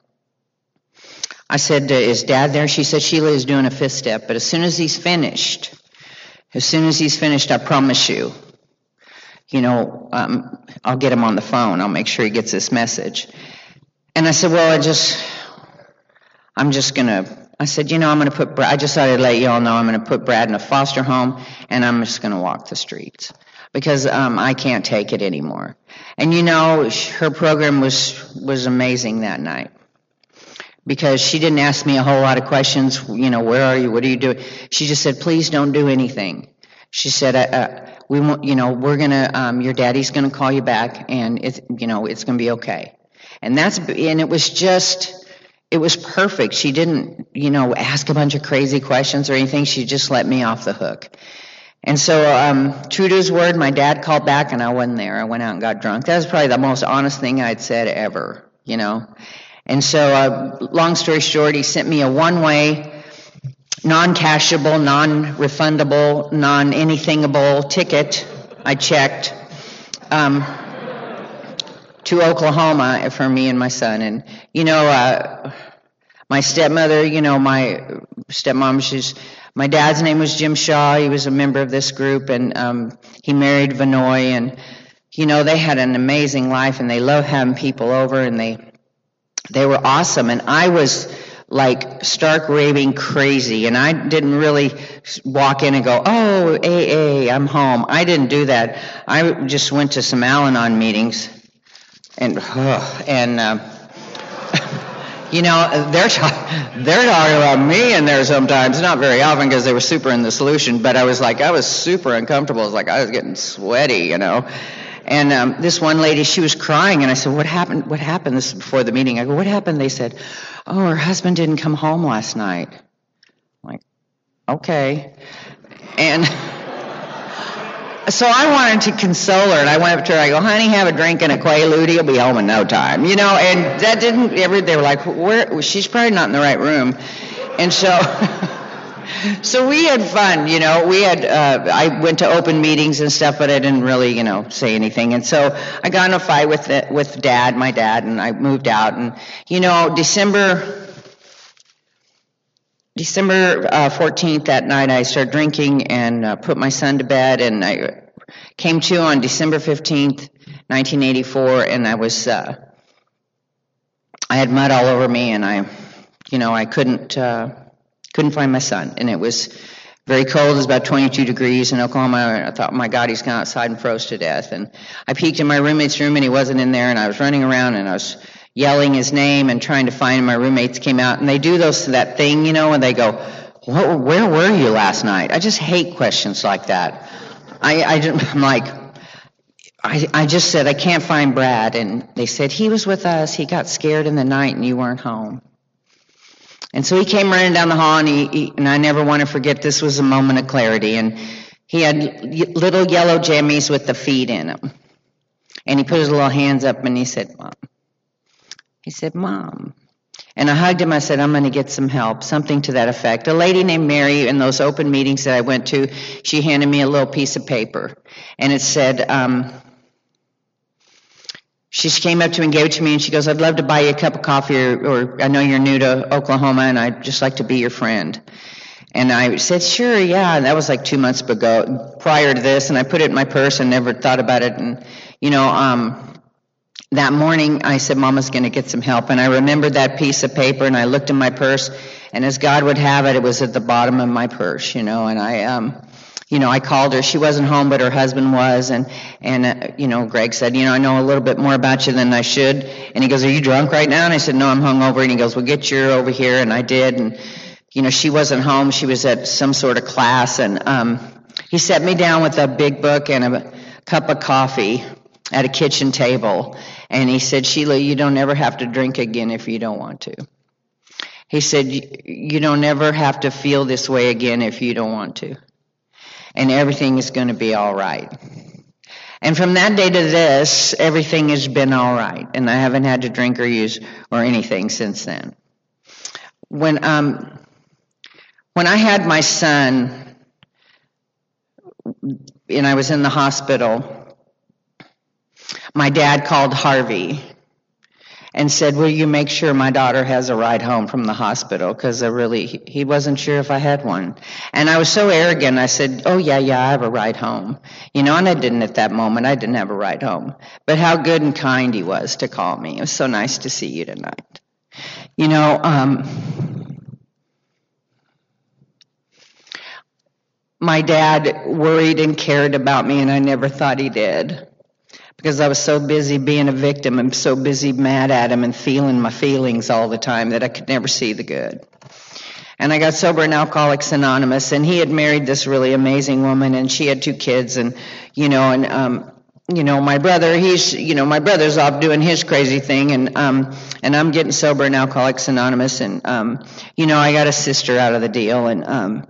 is Dad there? She said, Sheila is doing a 5th step, but as soon as he's finished, I promise you, I'll get him on the phone. I'll make sure he gets this message. And I said, well, I just thought I'd let you all know I'm going to put Brad in a foster home, and I'm just going to walk the streets because I can't take it anymore. And her program was amazing that night because she didn't ask me a whole lot of questions. Where are you? What are you doing? She just said, please don't do anything. She said, we won't, we're going to, your daddy's going to call you back, and it's going to be okay. And it was perfect. She didn't, ask a bunch of crazy questions or anything. She just let me off the hook. And so, true to his word, my dad called back and I wasn't there. I went out and got drunk. That was probably the most honest thing I'd said ever, And so, long story short, he sent me a one-way, non-cashable, non-refundable, non-anythingable ticket. I checked. to Oklahoma for me and my son. And, my stepmother, my stepmom, my dad's name was Jim Shaw. He was a member of this group, and he married Vanoy, and, they had an amazing life, and they loved having people over, and they were awesome. And I was like stark raving crazy, and I didn't really walk in and go, oh, AA, I'm home. I didn't do that. I just went to some Al-Anon meetings, and they're talking about me in there sometimes, not very often because they were super in the solution, but I was super uncomfortable. It was like I was getting sweaty, And this one lady, she was crying, and I said, what happened? What happened? This is before the meeting. I go, what happened? They said, oh, her husband didn't come home last night. I'm like, okay. And so I wanted to console her, and I went up to her. I go, honey, have a drink and a Quaalude. He'll be home in no time. And that didn't ever, they were like, where? She's probably not in the right room. And so... So we had fun, I went to open meetings and stuff, but I didn't really, say anything. And so I got in a fight with my dad, and I moved out. And, December 14th that night, I started drinking and put my son to bed. And I came to on December 15th, 1984, and I was, I had mud all over me, and I couldn't find my son, and it was very cold. It was about 22 degrees in Oklahoma. I thought, my God, he's gone outside and froze to death. And I peeked in my roommate's room, and he wasn't in there, and I was running around, and I was yelling his name and trying to find him. My roommates came out, and they do that thing, and they go, where were you last night? I just hate questions like that. I'm like, I just said, I can't find Brad, and they said, he was with us. He got scared in the night, and you weren't home. And so he came running down the hall, and I never want to forget, this was a moment of clarity. And he had little yellow jammies with the feet in them. And he put his little hands up, and he said, Mom. He said, Mom. And I hugged him. I said, I'm going to get some help, something to that effect. A lady named Mary, in those open meetings that I went to, she handed me a little piece of paper. And it said, she came up to me and gave it to me, and she goes, I'd love to buy you a cup of coffee, or I know you're new to Oklahoma, and I'd just like to be your friend. And I said, sure, yeah. And that was like 2 months ago, prior to this, and I put it in my purse and never thought about it. And, that morning I said, Mama's going to get some help. And I remembered that piece of paper, and I looked in my purse, and as God would have it, it was at the bottom of my purse, and I called her. She wasn't home, but her husband was. And Greg said, I know a little bit more about you than I should. And he goes, are you drunk right now? And I said, no, I'm hungover. And he goes, well, get your over here. And I did. And, she wasn't home. She was at some sort of class. And he set me down with a big book and a cup of coffee at a kitchen table. And he said, Sheila, you don't ever have to drink again if you don't want to. He said, you don't ever have to feel this way again if you don't want to. And everything is going to be all right. And from that day to this, everything has been all right. And I haven't had to drink or use or anything since then. When I had my son, and I was in the hospital, my dad called Harvey and said, will you make sure my daughter has a ride home from the hospital? Because he wasn't sure if I had one. And I was so arrogant, I said, oh, yeah, I have a ride home. And I didn't at that moment. I didn't have a ride home. But how good and kind he was to call me. It was so nice to see you tonight. My dad worried and cared about me, and I never thought he did. Because I was so busy being a victim and so busy mad at him and feeling my feelings all the time that I could never see the good. And I got sober in Alcoholics Anonymous, and he had married this really amazing woman, and she had 2 kids, and my brother, my brother's off doing his crazy thing, and I'm getting sober in Alcoholics Anonymous, and I got a sister out of the deal, and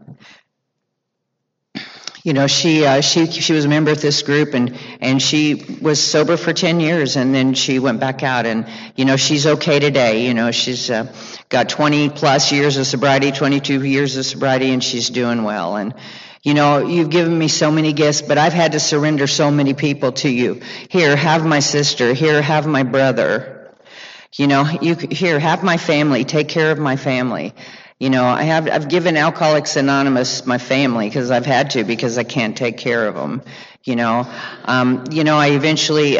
she was a member of this group, and she was sober for 10 years, and then she went back out, and, she's okay today. She's got 20 plus years of sobriety, 22 years of sobriety, and she's doing well. And, You know, you've given me so many gifts, but I've had to surrender so many people to you. Here, have my sister. Here, have my brother. You know, here, have my family. Take care of my family. You know, I've given Alcoholics Anonymous my family because I've had to, because I can't take care of them. You know, I eventually,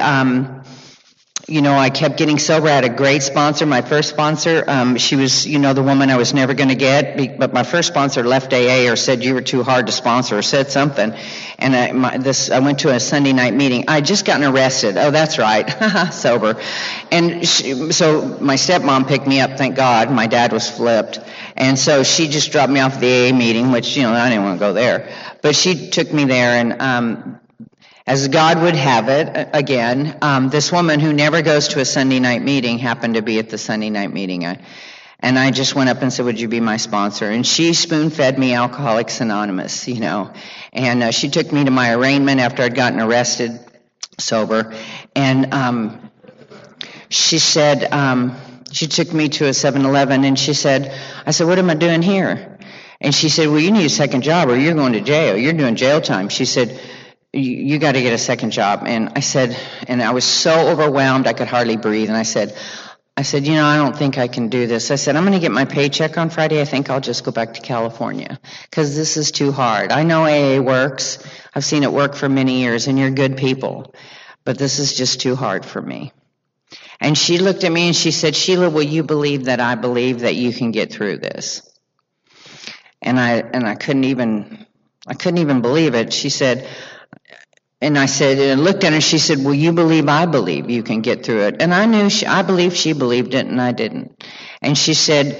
I kept getting sober. I had a great sponsor. My first sponsor, she was, the woman I was never going to get. But my first sponsor left AA or said you were too hard to sponsor or said something. And I went to a Sunday night meeting. I had just gotten arrested. Oh, that's right. Sober. And so my stepmom picked me up, thank God. My dad was flipped. And so she just dropped me off at the AA meeting, which, I didn't want to go there. But she took me there, and as God would have it, again, this woman who never goes to a Sunday night meeting happened to be at the Sunday night meeting. And I just went up and said, would you be my sponsor? And she spoon-fed me Alcoholics Anonymous, And she took me to my arraignment after I'd gotten arrested, sober. And she said, she took me to a 7-Eleven, and I said, what am I doing here? And she said, well, you need a second job or you're going to jail. You're doing jail time. She said, you got to get a second job. And I said, and I was so overwhelmed I could hardly breathe. And I said, I don't think I can do this. I said, I'm going to get my paycheck on Friday. I think I'll just go back to California because this is too hard. I know AA works. I've seen it work for many years, and you're good people. But this is just too hard for me. And she looked at me and she said, Sheila, will you believe that I believe that you can get through this? And I couldn't even believe it. She said, and I said, and I looked at her, she said, will you believe I believe you can get through it? And I knew I believed she believed it, and I didn't. And she said,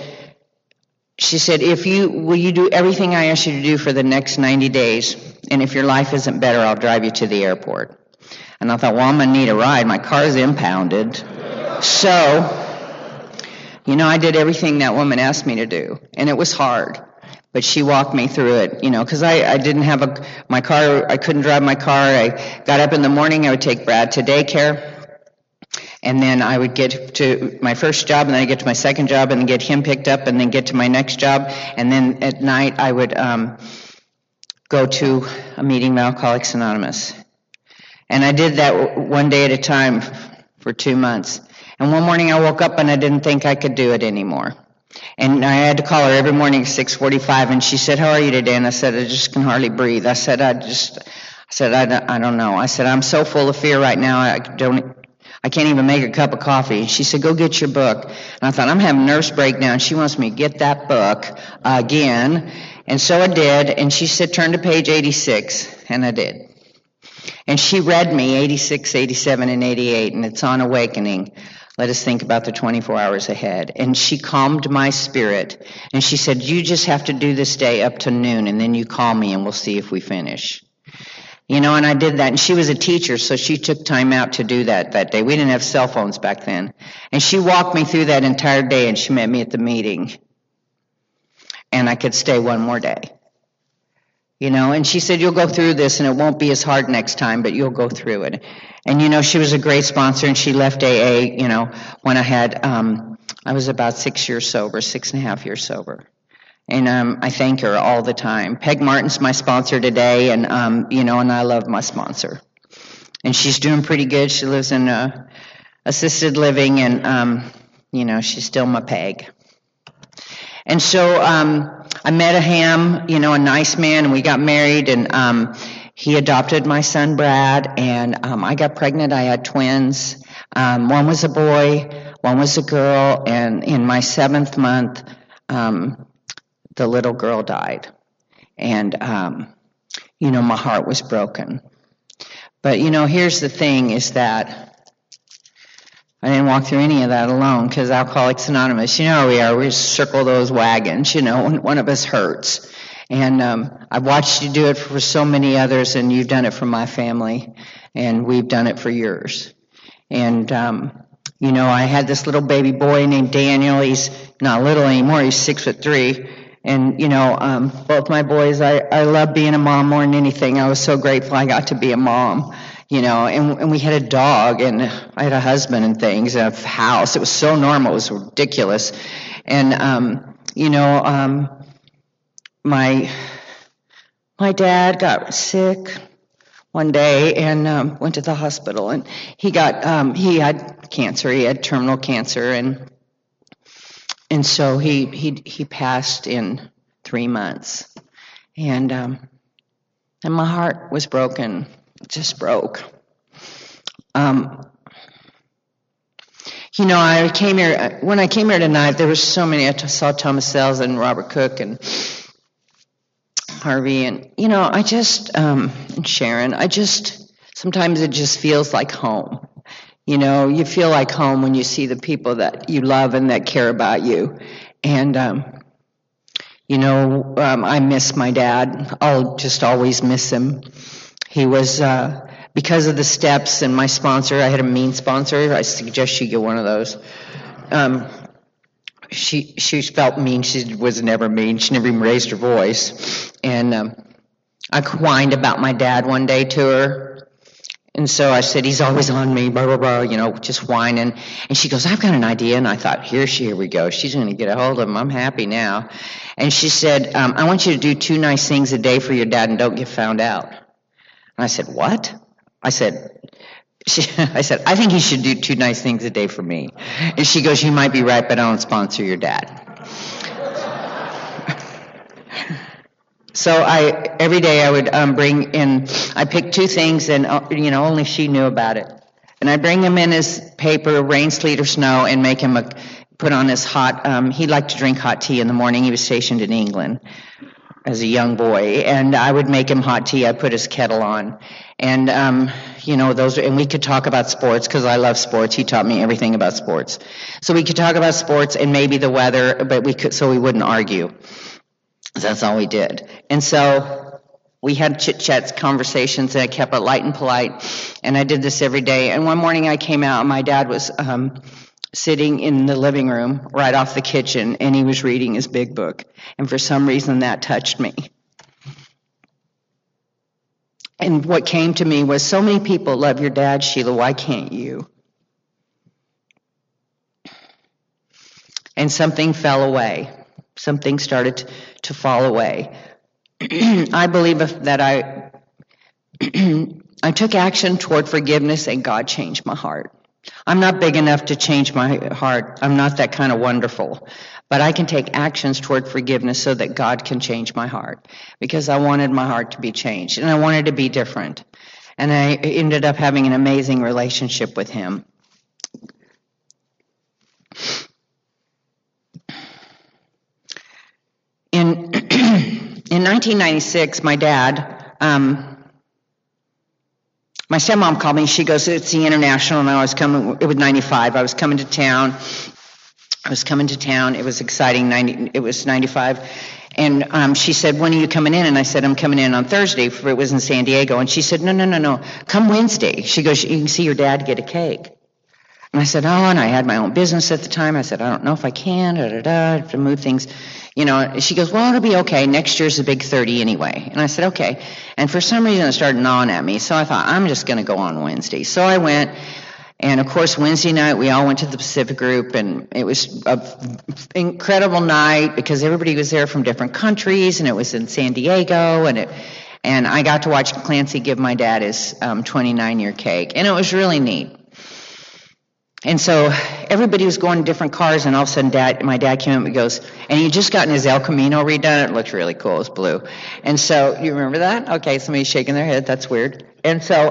will you do everything I ask you to do for the next 90 days? And if your life isn't better, I'll drive you to the airport. And I thought, well, I'm going to need a ride. My car's impounded. So, I did everything that woman asked me to do. And it was hard. But she walked me through it, because I didn't have my car. I couldn't drive my car. I got up in the morning. I would take Brad to daycare. And then I would get to my first job, and then I'd get to my second job, and then get him picked up, and then get to my next job. And then at night, I would go to a meeting of Alcoholics Anonymous. And I did that one day at a time for 2 months. And one morning I woke up and I didn't think I could do it anymore. And I had to call her every morning at 6:45, and she said, how are you today? And I said, I just can hardly breathe. I said, I don't know. I said, I'm so full of fear right now, I can't even make a cup of coffee. She said, go get your book. And I thought, I'm having a nervous breakdown. She wants me to get that book again. And so I did. And she said, turn to page 86. And I did. And she read me 86, 87, and 88. And it's on awakening. Let us think about the 24 hours ahead. And she calmed my spirit. And she said, you just have to do this day up to noon. And then you call me and we'll see if we finish. And I did that. And she was a teacher, so she took time out to do that day. We didn't have cell phones back then. And she walked me through that entire day, and she met me at the meeting. And I could stay one more day. And she said, you'll go through this, and it won't be as hard next time, but you'll go through it. And, she was a great sponsor, and she left AA, when I was about 6 years sober, 6.5 years sober. And I thank her all the time. Peg Martin's my sponsor today, and and I love my sponsor. And she's doing pretty good. She lives in assisted living, and she's still my Peg. And so I met a ham, a nice man, and we got married, and he adopted my son Brad, and I got pregnant. I had twins. One was a boy, one was a girl, and in my 7th month, the little girl died. And, my heart was broken. But, here's the thing is that I didn't walk through any of that alone, because Alcoholics Anonymous, how we are. We circle those wagons, when one of us hurts. And I've watched you do it for so many others, and you've done it for my family, and we've done it for yours. And, I had this little baby boy named Daniel. He's not little anymore. He's 6'3". And, both my boys, I love being a mom more than anything. I was so grateful I got to be a mom, and we had a dog, and I had a husband and things, and a house. It was so normal. It was ridiculous. And, my my dad got sick one day and went to the hospital, and he had cancer. He had terminal cancer, and so he passed in 3 months, and my heart was broken, just broke. When I came here tonight, there were so many. I saw Thomas Sells and Robert Cook and Harvey, and I just and Sharon. Sometimes it just feels like home. You feel like home when you see the people that you love and that care about you. And I miss my dad. I'll just always miss him. He was because of the steps and my sponsor. I had a mean sponsor. I suggest you get one of those. She felt mean. She was never mean. She never even raised her voice. And I whined about my dad one day to her. And so I said, he's always on me, blah, blah, blah, just whining. And she goes, I've got an idea. And I thought, here we go. She's going to get a hold of him. I'm happy now. And she said, I want you to do 2 nice things a day for your dad and don't get found out. And I said, what? I said, I think you should do 2 nice things a day for me. And she goes, you might be right, but I don't sponsor your dad. So every day I would bring in, I picked 2 things and, only she knew about it. And I'd bring him in his paper, rain, sleet, or snow, and make him put on his hot, he liked to drink hot tea in the morning. He was stationed in England as a young boy, and I would make him hot tea. I'd put his kettle on. And, and we could talk about sports because I love sports. He taught me everything about sports. So we could talk about sports and maybe the weather, but so we wouldn't argue. That's all we did. And so we had chit-chats, conversations, and I kept it light and polite. And I did this every day. And one morning I came out, and my dad was sitting in the living room right off the kitchen, and he was reading his big book. And for some reason that touched me. And what came to me was, so many people love your dad, Sheila, why can't you? And something fell away. Something started to fall away. I believe that I took action toward forgiveness, and God changed my heart. I'm not big enough to change my heart. I'm not that kind of wonderful. But I can take actions toward forgiveness so that God can change my heart, because I wanted my heart to be changed, and I wanted to be different. And I ended up having an amazing relationship with him. In 1996, my dad, my stepmom called me. She goes, it's the International, and it was 95. I was coming to town. It was exciting. It was 95. And she said, when are you coming in? And I said, I'm coming in on Thursday. It was in San Diego. And she said, no. Come Wednesday. She goes, you can see your dad get a cake. And I said, and I had my own business at the time. I said, I don't know if I can. I have to move things. She goes, well, it'll be okay. Next year's a big 30 anyway. And I said, okay. And for some reason it started gnawing at me. So I thought, I'm just going to go on Wednesday. So I went. And, of course, Wednesday night, we all went to the Pacific Group, and it was an incredible night because everybody was there from different countries, and it was in San Diego, and I got to watch Clancy give my dad his 29-year cake, and it was really neat. And so everybody was going in different cars, and all of a sudden my dad came up and goes, and he had just gotten his El Camino redone. It looked really cool. It was blue. And so, you remember that? Okay, somebody's shaking their head. That's weird. And so,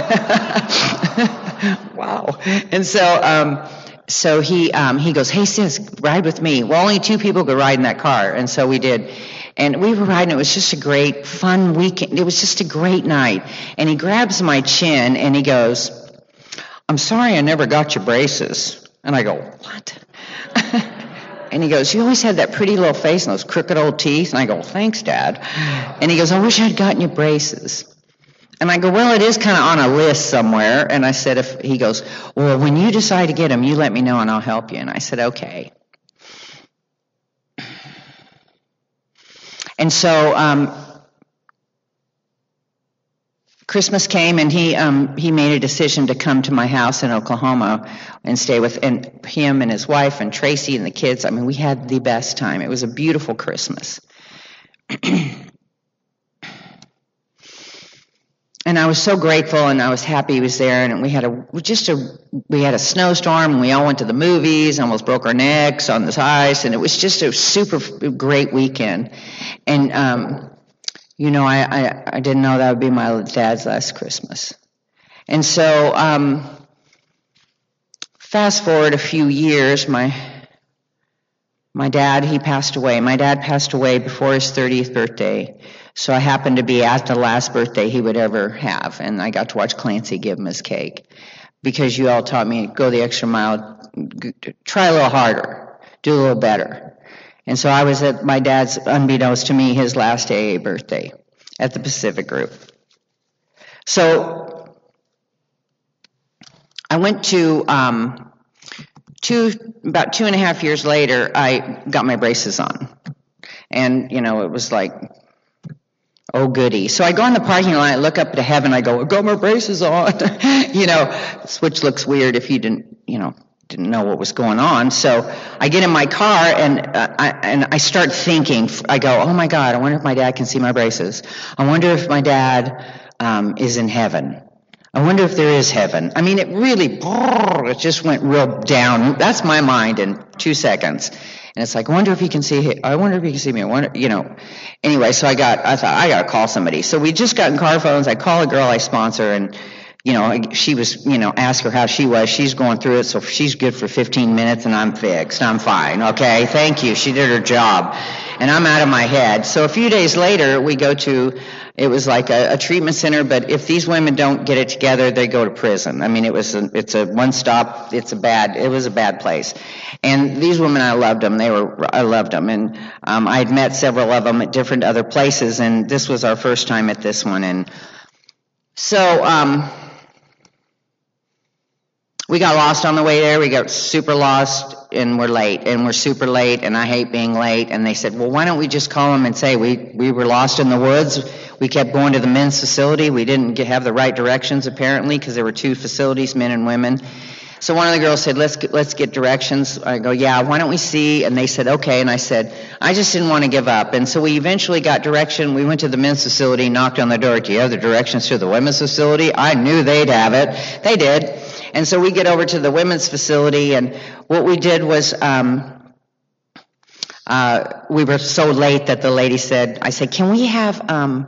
wow. And so he goes, hey, sis, ride with me. Well, only 2 people could ride in that car. And so we did. And we were riding. It was just a great, fun weekend. It was just a great night. And he grabs my chin, and he goes, I'm sorry I never got your braces. And I go, what? And he goes, you always had that pretty little face and those crooked old teeth. And I go, well, thanks, Dad. And he goes, I wish I'd gotten your braces. And I go, well, it is kind of on a list somewhere. And I said, he goes, well, when you decide to get them, you let me know and I'll help you. And I said, okay. And so Christmas came, and he made a decision to come to my house in Oklahoma and stay with him and his wife and Tracy and the kids. I mean, we had the best time. It was a beautiful Christmas. And I was so grateful, and I was happy he was there. And we had a snowstorm, and we all went to the movies, almost broke our necks on this ice, and it was just a super great weekend. And I didn't know that would be my dad's last Christmas. And so, fast forward a few years, my dad, he passed away. My dad passed away before his 30th birthday. So I happened to be at the last birthday he would ever have, and I got to watch Clancy give him his cake. Because you all taught me, go the extra mile, try a little harder, do a little better. And so I was at my dad's, unbeknownst to me, his last AA birthday at the Pacific Group. So I went to, about 2.5 years later, I got my braces on. And, it was like, oh, goody. So I go in the parking lot, I look up to heaven, I go, I got my braces on. Which looks weird if you didn't know what was going on. So I get in my car, and I start thinking, I go, oh my God, I wonder if my dad can see my braces. I wonder if my dad is in heaven. I wonder if there is heaven. I mean, it just went real down. That's my mind in 2 seconds. And it's like, I wonder if he can see me. I wonder. Anyway, so I thought, I got to call somebody. So we just got in car phones. I call a girl I sponsor, and, she was, ask her how she was. She's going through it, so she's good for 15 minutes, and I'm fixed. I'm fine. Okay, thank you. She did her job. And I'm out of my head. So a few days later, we go to, it was like a treatment center, but if these women don't get it together, they go to prison. I mean, it's a one-stop, it was a bad place. And these women, I loved them. I loved them. And I had met several of them at different other places, and this was our first time at this one. And so we got lost on the way there. We got super lost, and we're late, and we're super late, and I hate being late. And they said, well, why don't we just call them and say we were lost in the woods. We kept going to the men's facility. We didn't have the right directions, apparently, because there were 2 facilities, men and women. So one of the girls said, let's get directions. I go, yeah, why don't we see? And they said, okay. And I said, I just didn't want to give up. And so we eventually got direction. We went to the men's facility, knocked on the door. Do you have the directions to the women's facility? I knew they'd have it. They did. And so we get over to the women's facility, and what we did was we were so late that the lady said, I said, can we have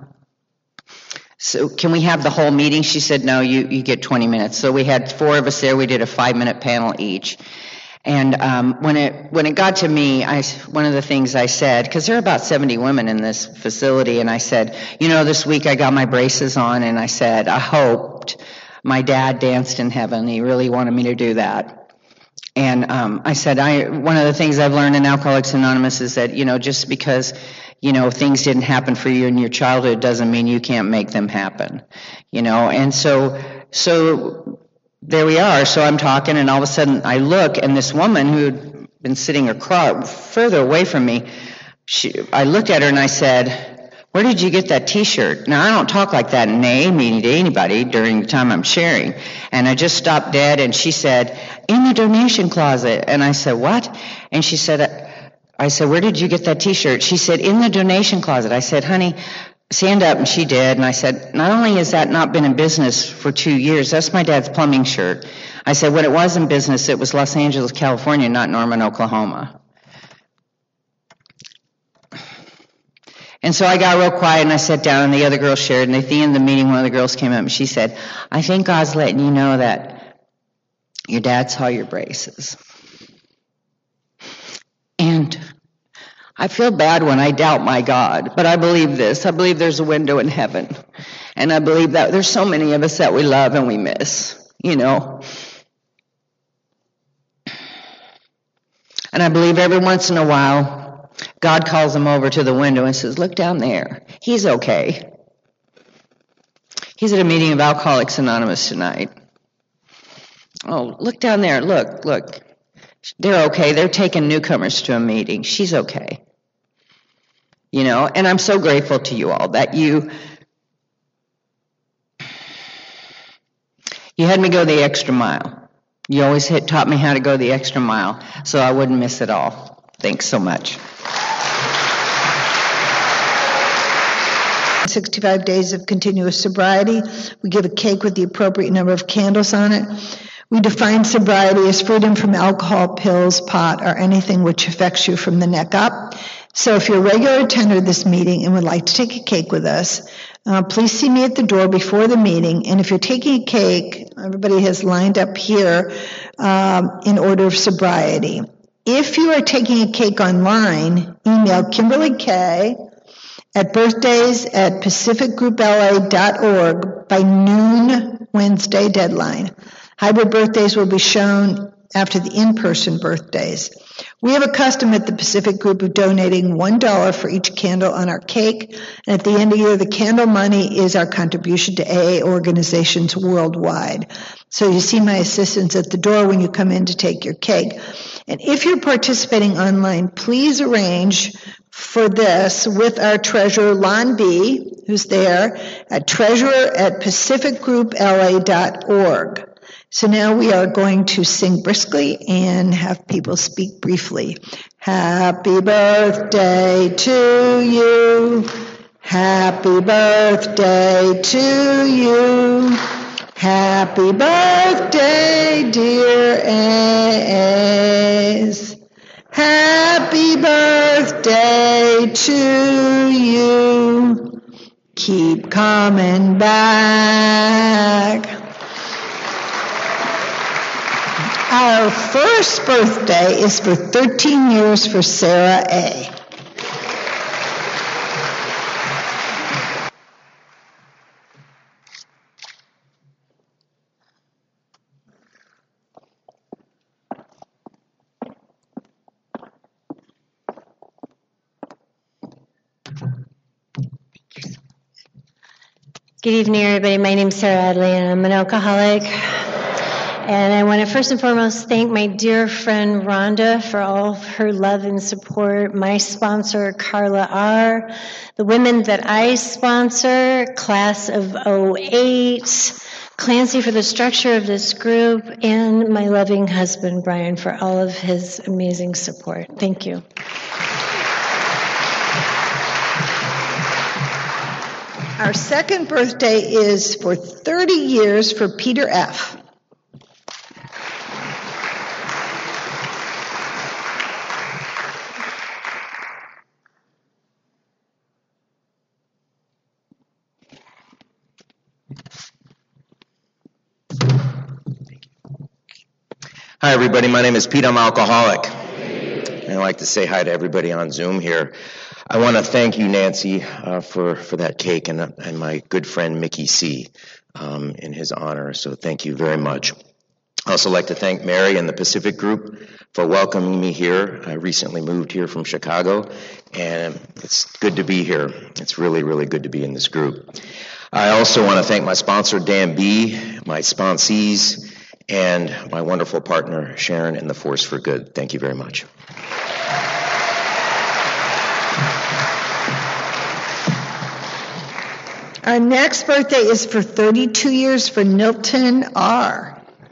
the whole meeting? She said, no, you get 20 minutes. So we had 4 of us there. We did a 5-minute panel each. And when it got to me, one of the things I said, because there are about 70 women in this facility, and I said, this week I got my braces on, and I said, I hoped my dad danced in heaven. He really wanted me to do that. And I said, one of the things I've learned in Alcoholics Anonymous is that, just because things didn't happen for you in your childhood doesn't mean you can't make them happen, and so there we are. So I'm talking, and all of a sudden I look, and this woman who had been sitting further away from me, I looked at her and I said, where did you get that t-shirt? Now, I don't talk like that in AA meeting to anybody during the time I'm sharing. And I just stopped dead, and she said, in the donation closet. And I said, what? And she said, I said, where did you get that t-shirt? She said, in the donation closet. I said, honey, stand up, and she did. And I said, not only has that not been in business for 2 years, that's my dad's plumbing shirt. I said, when it was in business, it was Los Angeles, California, not Norman, Oklahoma. And so I got real quiet, and I sat down, and the other girls shared. And at the end of the meeting, one of the girls came up, and she said, I think God's letting you know that your dad saw your braces. And I feel bad when I doubt my God, but I believe this. I believe there's a window in heaven. And I believe that there's so many of us that we love and we miss, And I believe every once in a while, God calls him over to the window and says, look down there. He's okay. He's at a meeting of Alcoholics Anonymous tonight. Oh, look down there. Look. They're okay. They're taking newcomers to a meeting. She's okay. And I'm so grateful to you all that you had me go the extra mile. You always taught me how to go the extra mile, so I wouldn't miss it all. Thanks so much. 65 days of continuous sobriety. We give a cake with the appropriate number of candles on it. We define sobriety as freedom from alcohol, pills, pot, or anything which affects you from the neck up. So if you're a regular attender of this meeting and would like to take a cake with us, please see me at the door before the meeting. And if you're taking a cake, everybody has lined up here in order of sobriety. If you are taking a cake online, email Kimberly K. at birthdays@pacificgroupla.org by noon Wednesday deadline. Hybrid birthdays will be shown after the in-person birthdays. We have a custom at the Pacific Group of donating $1 for each candle on our cake, and at the end of the year, the candle money is our contribution to AA organizations worldwide. So you see my assistants at the door when you come in to take your cake. And if you're participating online, please arrange for this with our treasurer, Lon B., who's there, at treasurer@pacificgroupla.org. So now we are going to sing briskly and have people speak briefly. Happy birthday to you. Happy birthday to you. Happy birthday, dear Ace. Happy birthday to you. Keep coming back. Our first birthday is for 13 years for Sarah A. Good evening, everybody. My name's Sarah Adley, and I'm an alcoholic. And I want to first and foremost thank my dear friend Rhonda for all of her love and support, my sponsor, Carla R., the women that I sponsor, class of 08, Clancy for the structure of this group, and my loving husband, Brian, for all of his amazing support. Thank you. Our second birthday is for 30 years for Peter F. Hi, everybody. My name is Pete. I'm alcoholic. And I'd like to say hi to everybody on Zoom here. I want to thank you, Nancy, for that cake, and my good friend Mickey C. In his honor. So thank you very much. I also like to thank Mary and the Pacific Group for welcoming me here. I recently moved here from Chicago, and it's good to be here. It's really, really good to be in this group. I also want to thank my sponsor, Dan B., my sponsees, and my wonderful partner, Sharon, and the Force for Good. Thank you very much. Our next birthday is for 32 years for Nilton R.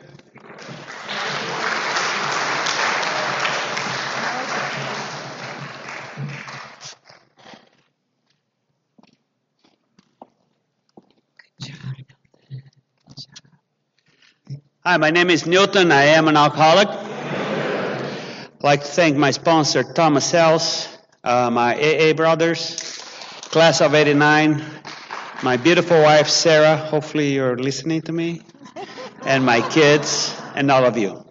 Hi, my name is Newton. I am an alcoholic. I'd like to thank my sponsor, Thomas Ells, my AA brothers, class of 89, my beautiful wife, Sarah. Hopefully you're listening to me. And my kids, and all of you.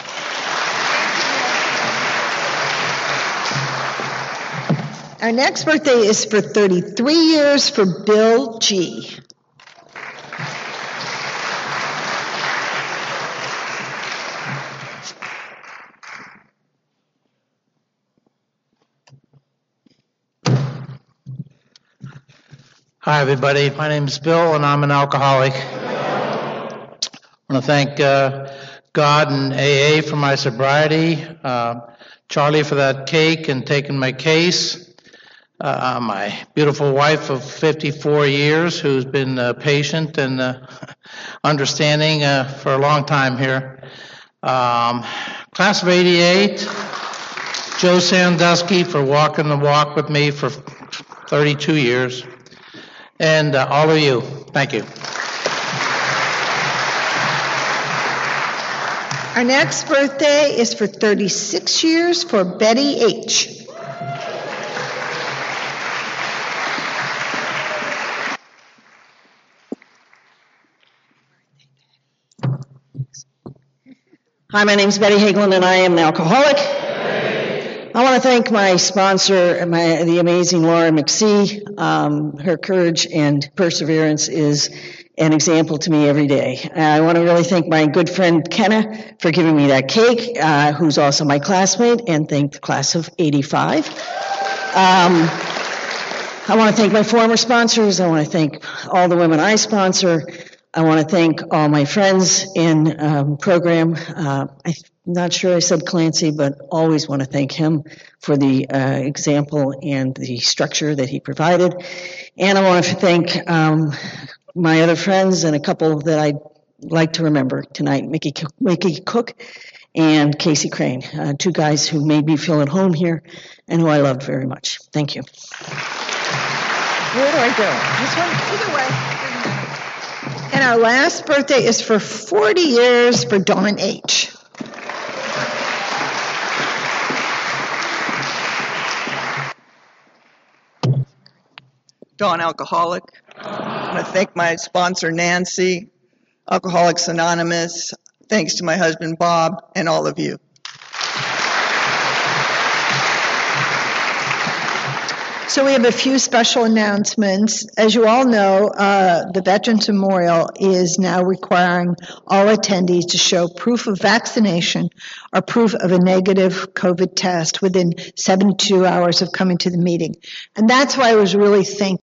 Our next birthday is for 33 years for Bill G. Hi, everybody. My name is Bill, and I'm an alcoholic. I want to thank God and AA for my sobriety, Charlie for that cake and taking my case, my beautiful wife of 54 years who's been patient and understanding for a long time here. Class of 88, Joe Sandusky for walking the walk with me for 32 years. and all of you. Thank you. Our next birthday is for 36 years for Betty H. Hi, my name's Betty Hagelin, and I am an alcoholic. I want to thank my sponsor, the amazing Laura McSee. Her courage and perseverance is an example to me every day. I want to really thank my good friend Kenna for giving me that cake, who's also my classmate, and thank the class of '85. I want to thank my former sponsors. I want to thank all the women I sponsor. I want to thank all my friends in program. I'm not sure I said Clancy, but always want to thank him for the example and the structure that he provided. And I want to thank my other friends and a couple that I'd like to remember tonight, Mickey Cook and Casey Crane, two guys who made me feel at home here and who I loved very much. Thank you. Where do I go? This one? Either way. And our last birthday is for 40 years for Dawn H. Dawn Alcoholic. I want to thank my sponsor, Nancy, Alcoholics Anonymous. Thanks to my husband, Bob, and all of you. So we have a few special announcements. As you all know, the Veterans Memorial is now requiring all attendees to show proof of vaccination or proof of a negative COVID test within 72 hours of coming to the meeting. And that's why I was really thankful